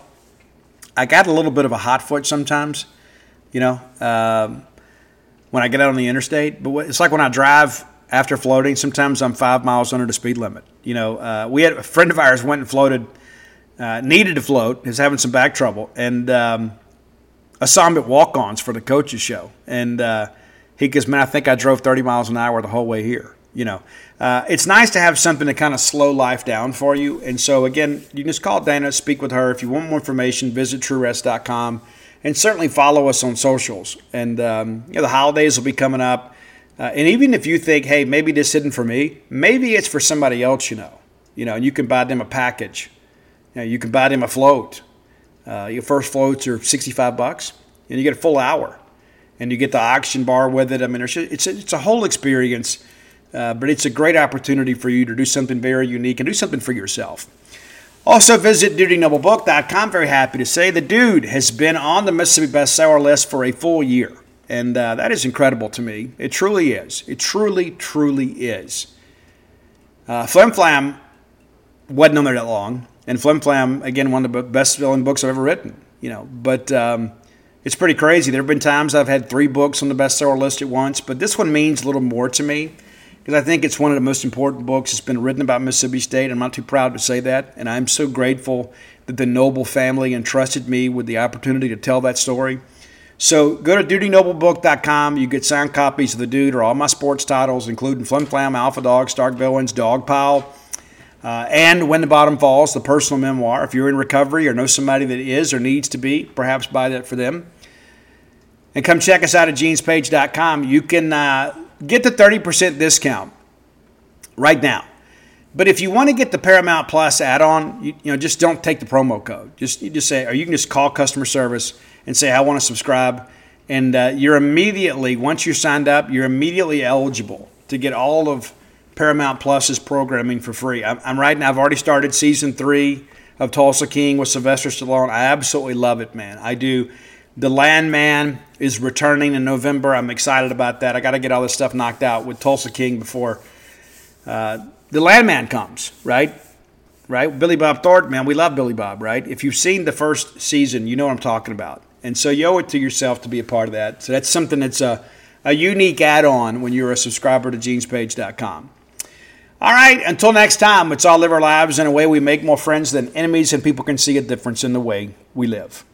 I got a little bit of a hot foot sometimes, you know, um, when I get out on the interstate. But it's like when I drive after floating, sometimes I'm five miles under the speed limit. You know, uh, we had a friend of ours went and floated, uh, needed to float, is having some back trouble, and um, I saw him at walk-ons for the coaches show. And uh, He goes, man, I think I drove thirty miles an hour the whole way here. You know, uh, it's nice to have something to kind of slow life down for you. And so, again, you can just call Dana, speak with her. If you want more information, visit true rest dot com. And certainly follow us on socials. And um, you know, the holidays will be coming up. Uh, and even if you think, hey, maybe this isn't for me, maybe it's for somebody else you know. You know, and you can buy them a package. You know, you can buy them a float. Uh, your first floats are sixty-five bucks, and you get a full hour. And you get the oxygen bar with it. I mean, it's a, it's a whole experience. Uh, but it's a great opportunity for you to do something very unique and do something for yourself. Also visit duty noble book dot com. Very happy to say the dude has been on the Mississippi bestseller list for a full year. And uh, that is incredible to me. It truly is. It truly, truly is. Uh, Flim Flam wasn't on there that long. And Flim Flam, again, one of the best-selling books I've ever written. You know, but um, it's pretty crazy. There have been times I've had three books on the bestseller list at once. But this one means a little more to me, because I think it's one of the most important books that's been written about Mississippi State. I'm not too proud to say that, and I'm so grateful that the Noble family entrusted me with the opportunity to tell that story. So go to duty noble book dot com. You get signed copies of The Dude or all my sports titles, including Flim Flam, Alpha Dog, Stark Villains, Dog Pile, uh, and When the Bottom Falls, the personal memoir. If you're in recovery or know somebody that is or needs to be, perhaps buy that for them. And come check us out at jeans page dot com. You can uh, get the thirty percent discount right now. But if you want to get the Paramount Plus add-on, you, you know, just don't take the promo code. Just you just say, or you can just call customer service and say, I want to subscribe. And uh, you're immediately, once you're signed up, you're immediately eligible to get all of Paramount Plus's programming for free. I'm, I'm right now, I've already started season three of Tulsa King with Sylvester Stallone. I absolutely love it, man. I do. The Landman is returning in November. I'm excited about that. I got to get all this stuff knocked out with Tulsa King before uh, the Landman comes, right? Right? Billy Bob Thornton, man, we love Billy Bob, right? If you've seen the first season, you know what I'm talking about. And so you owe it to yourself to be a part of that. So that's something that's a, a unique add-on when you're a subscriber to jeans page dot com. All right, until next time, let's all live our lives in a way we make more friends than enemies, and people can see a difference in the way we live.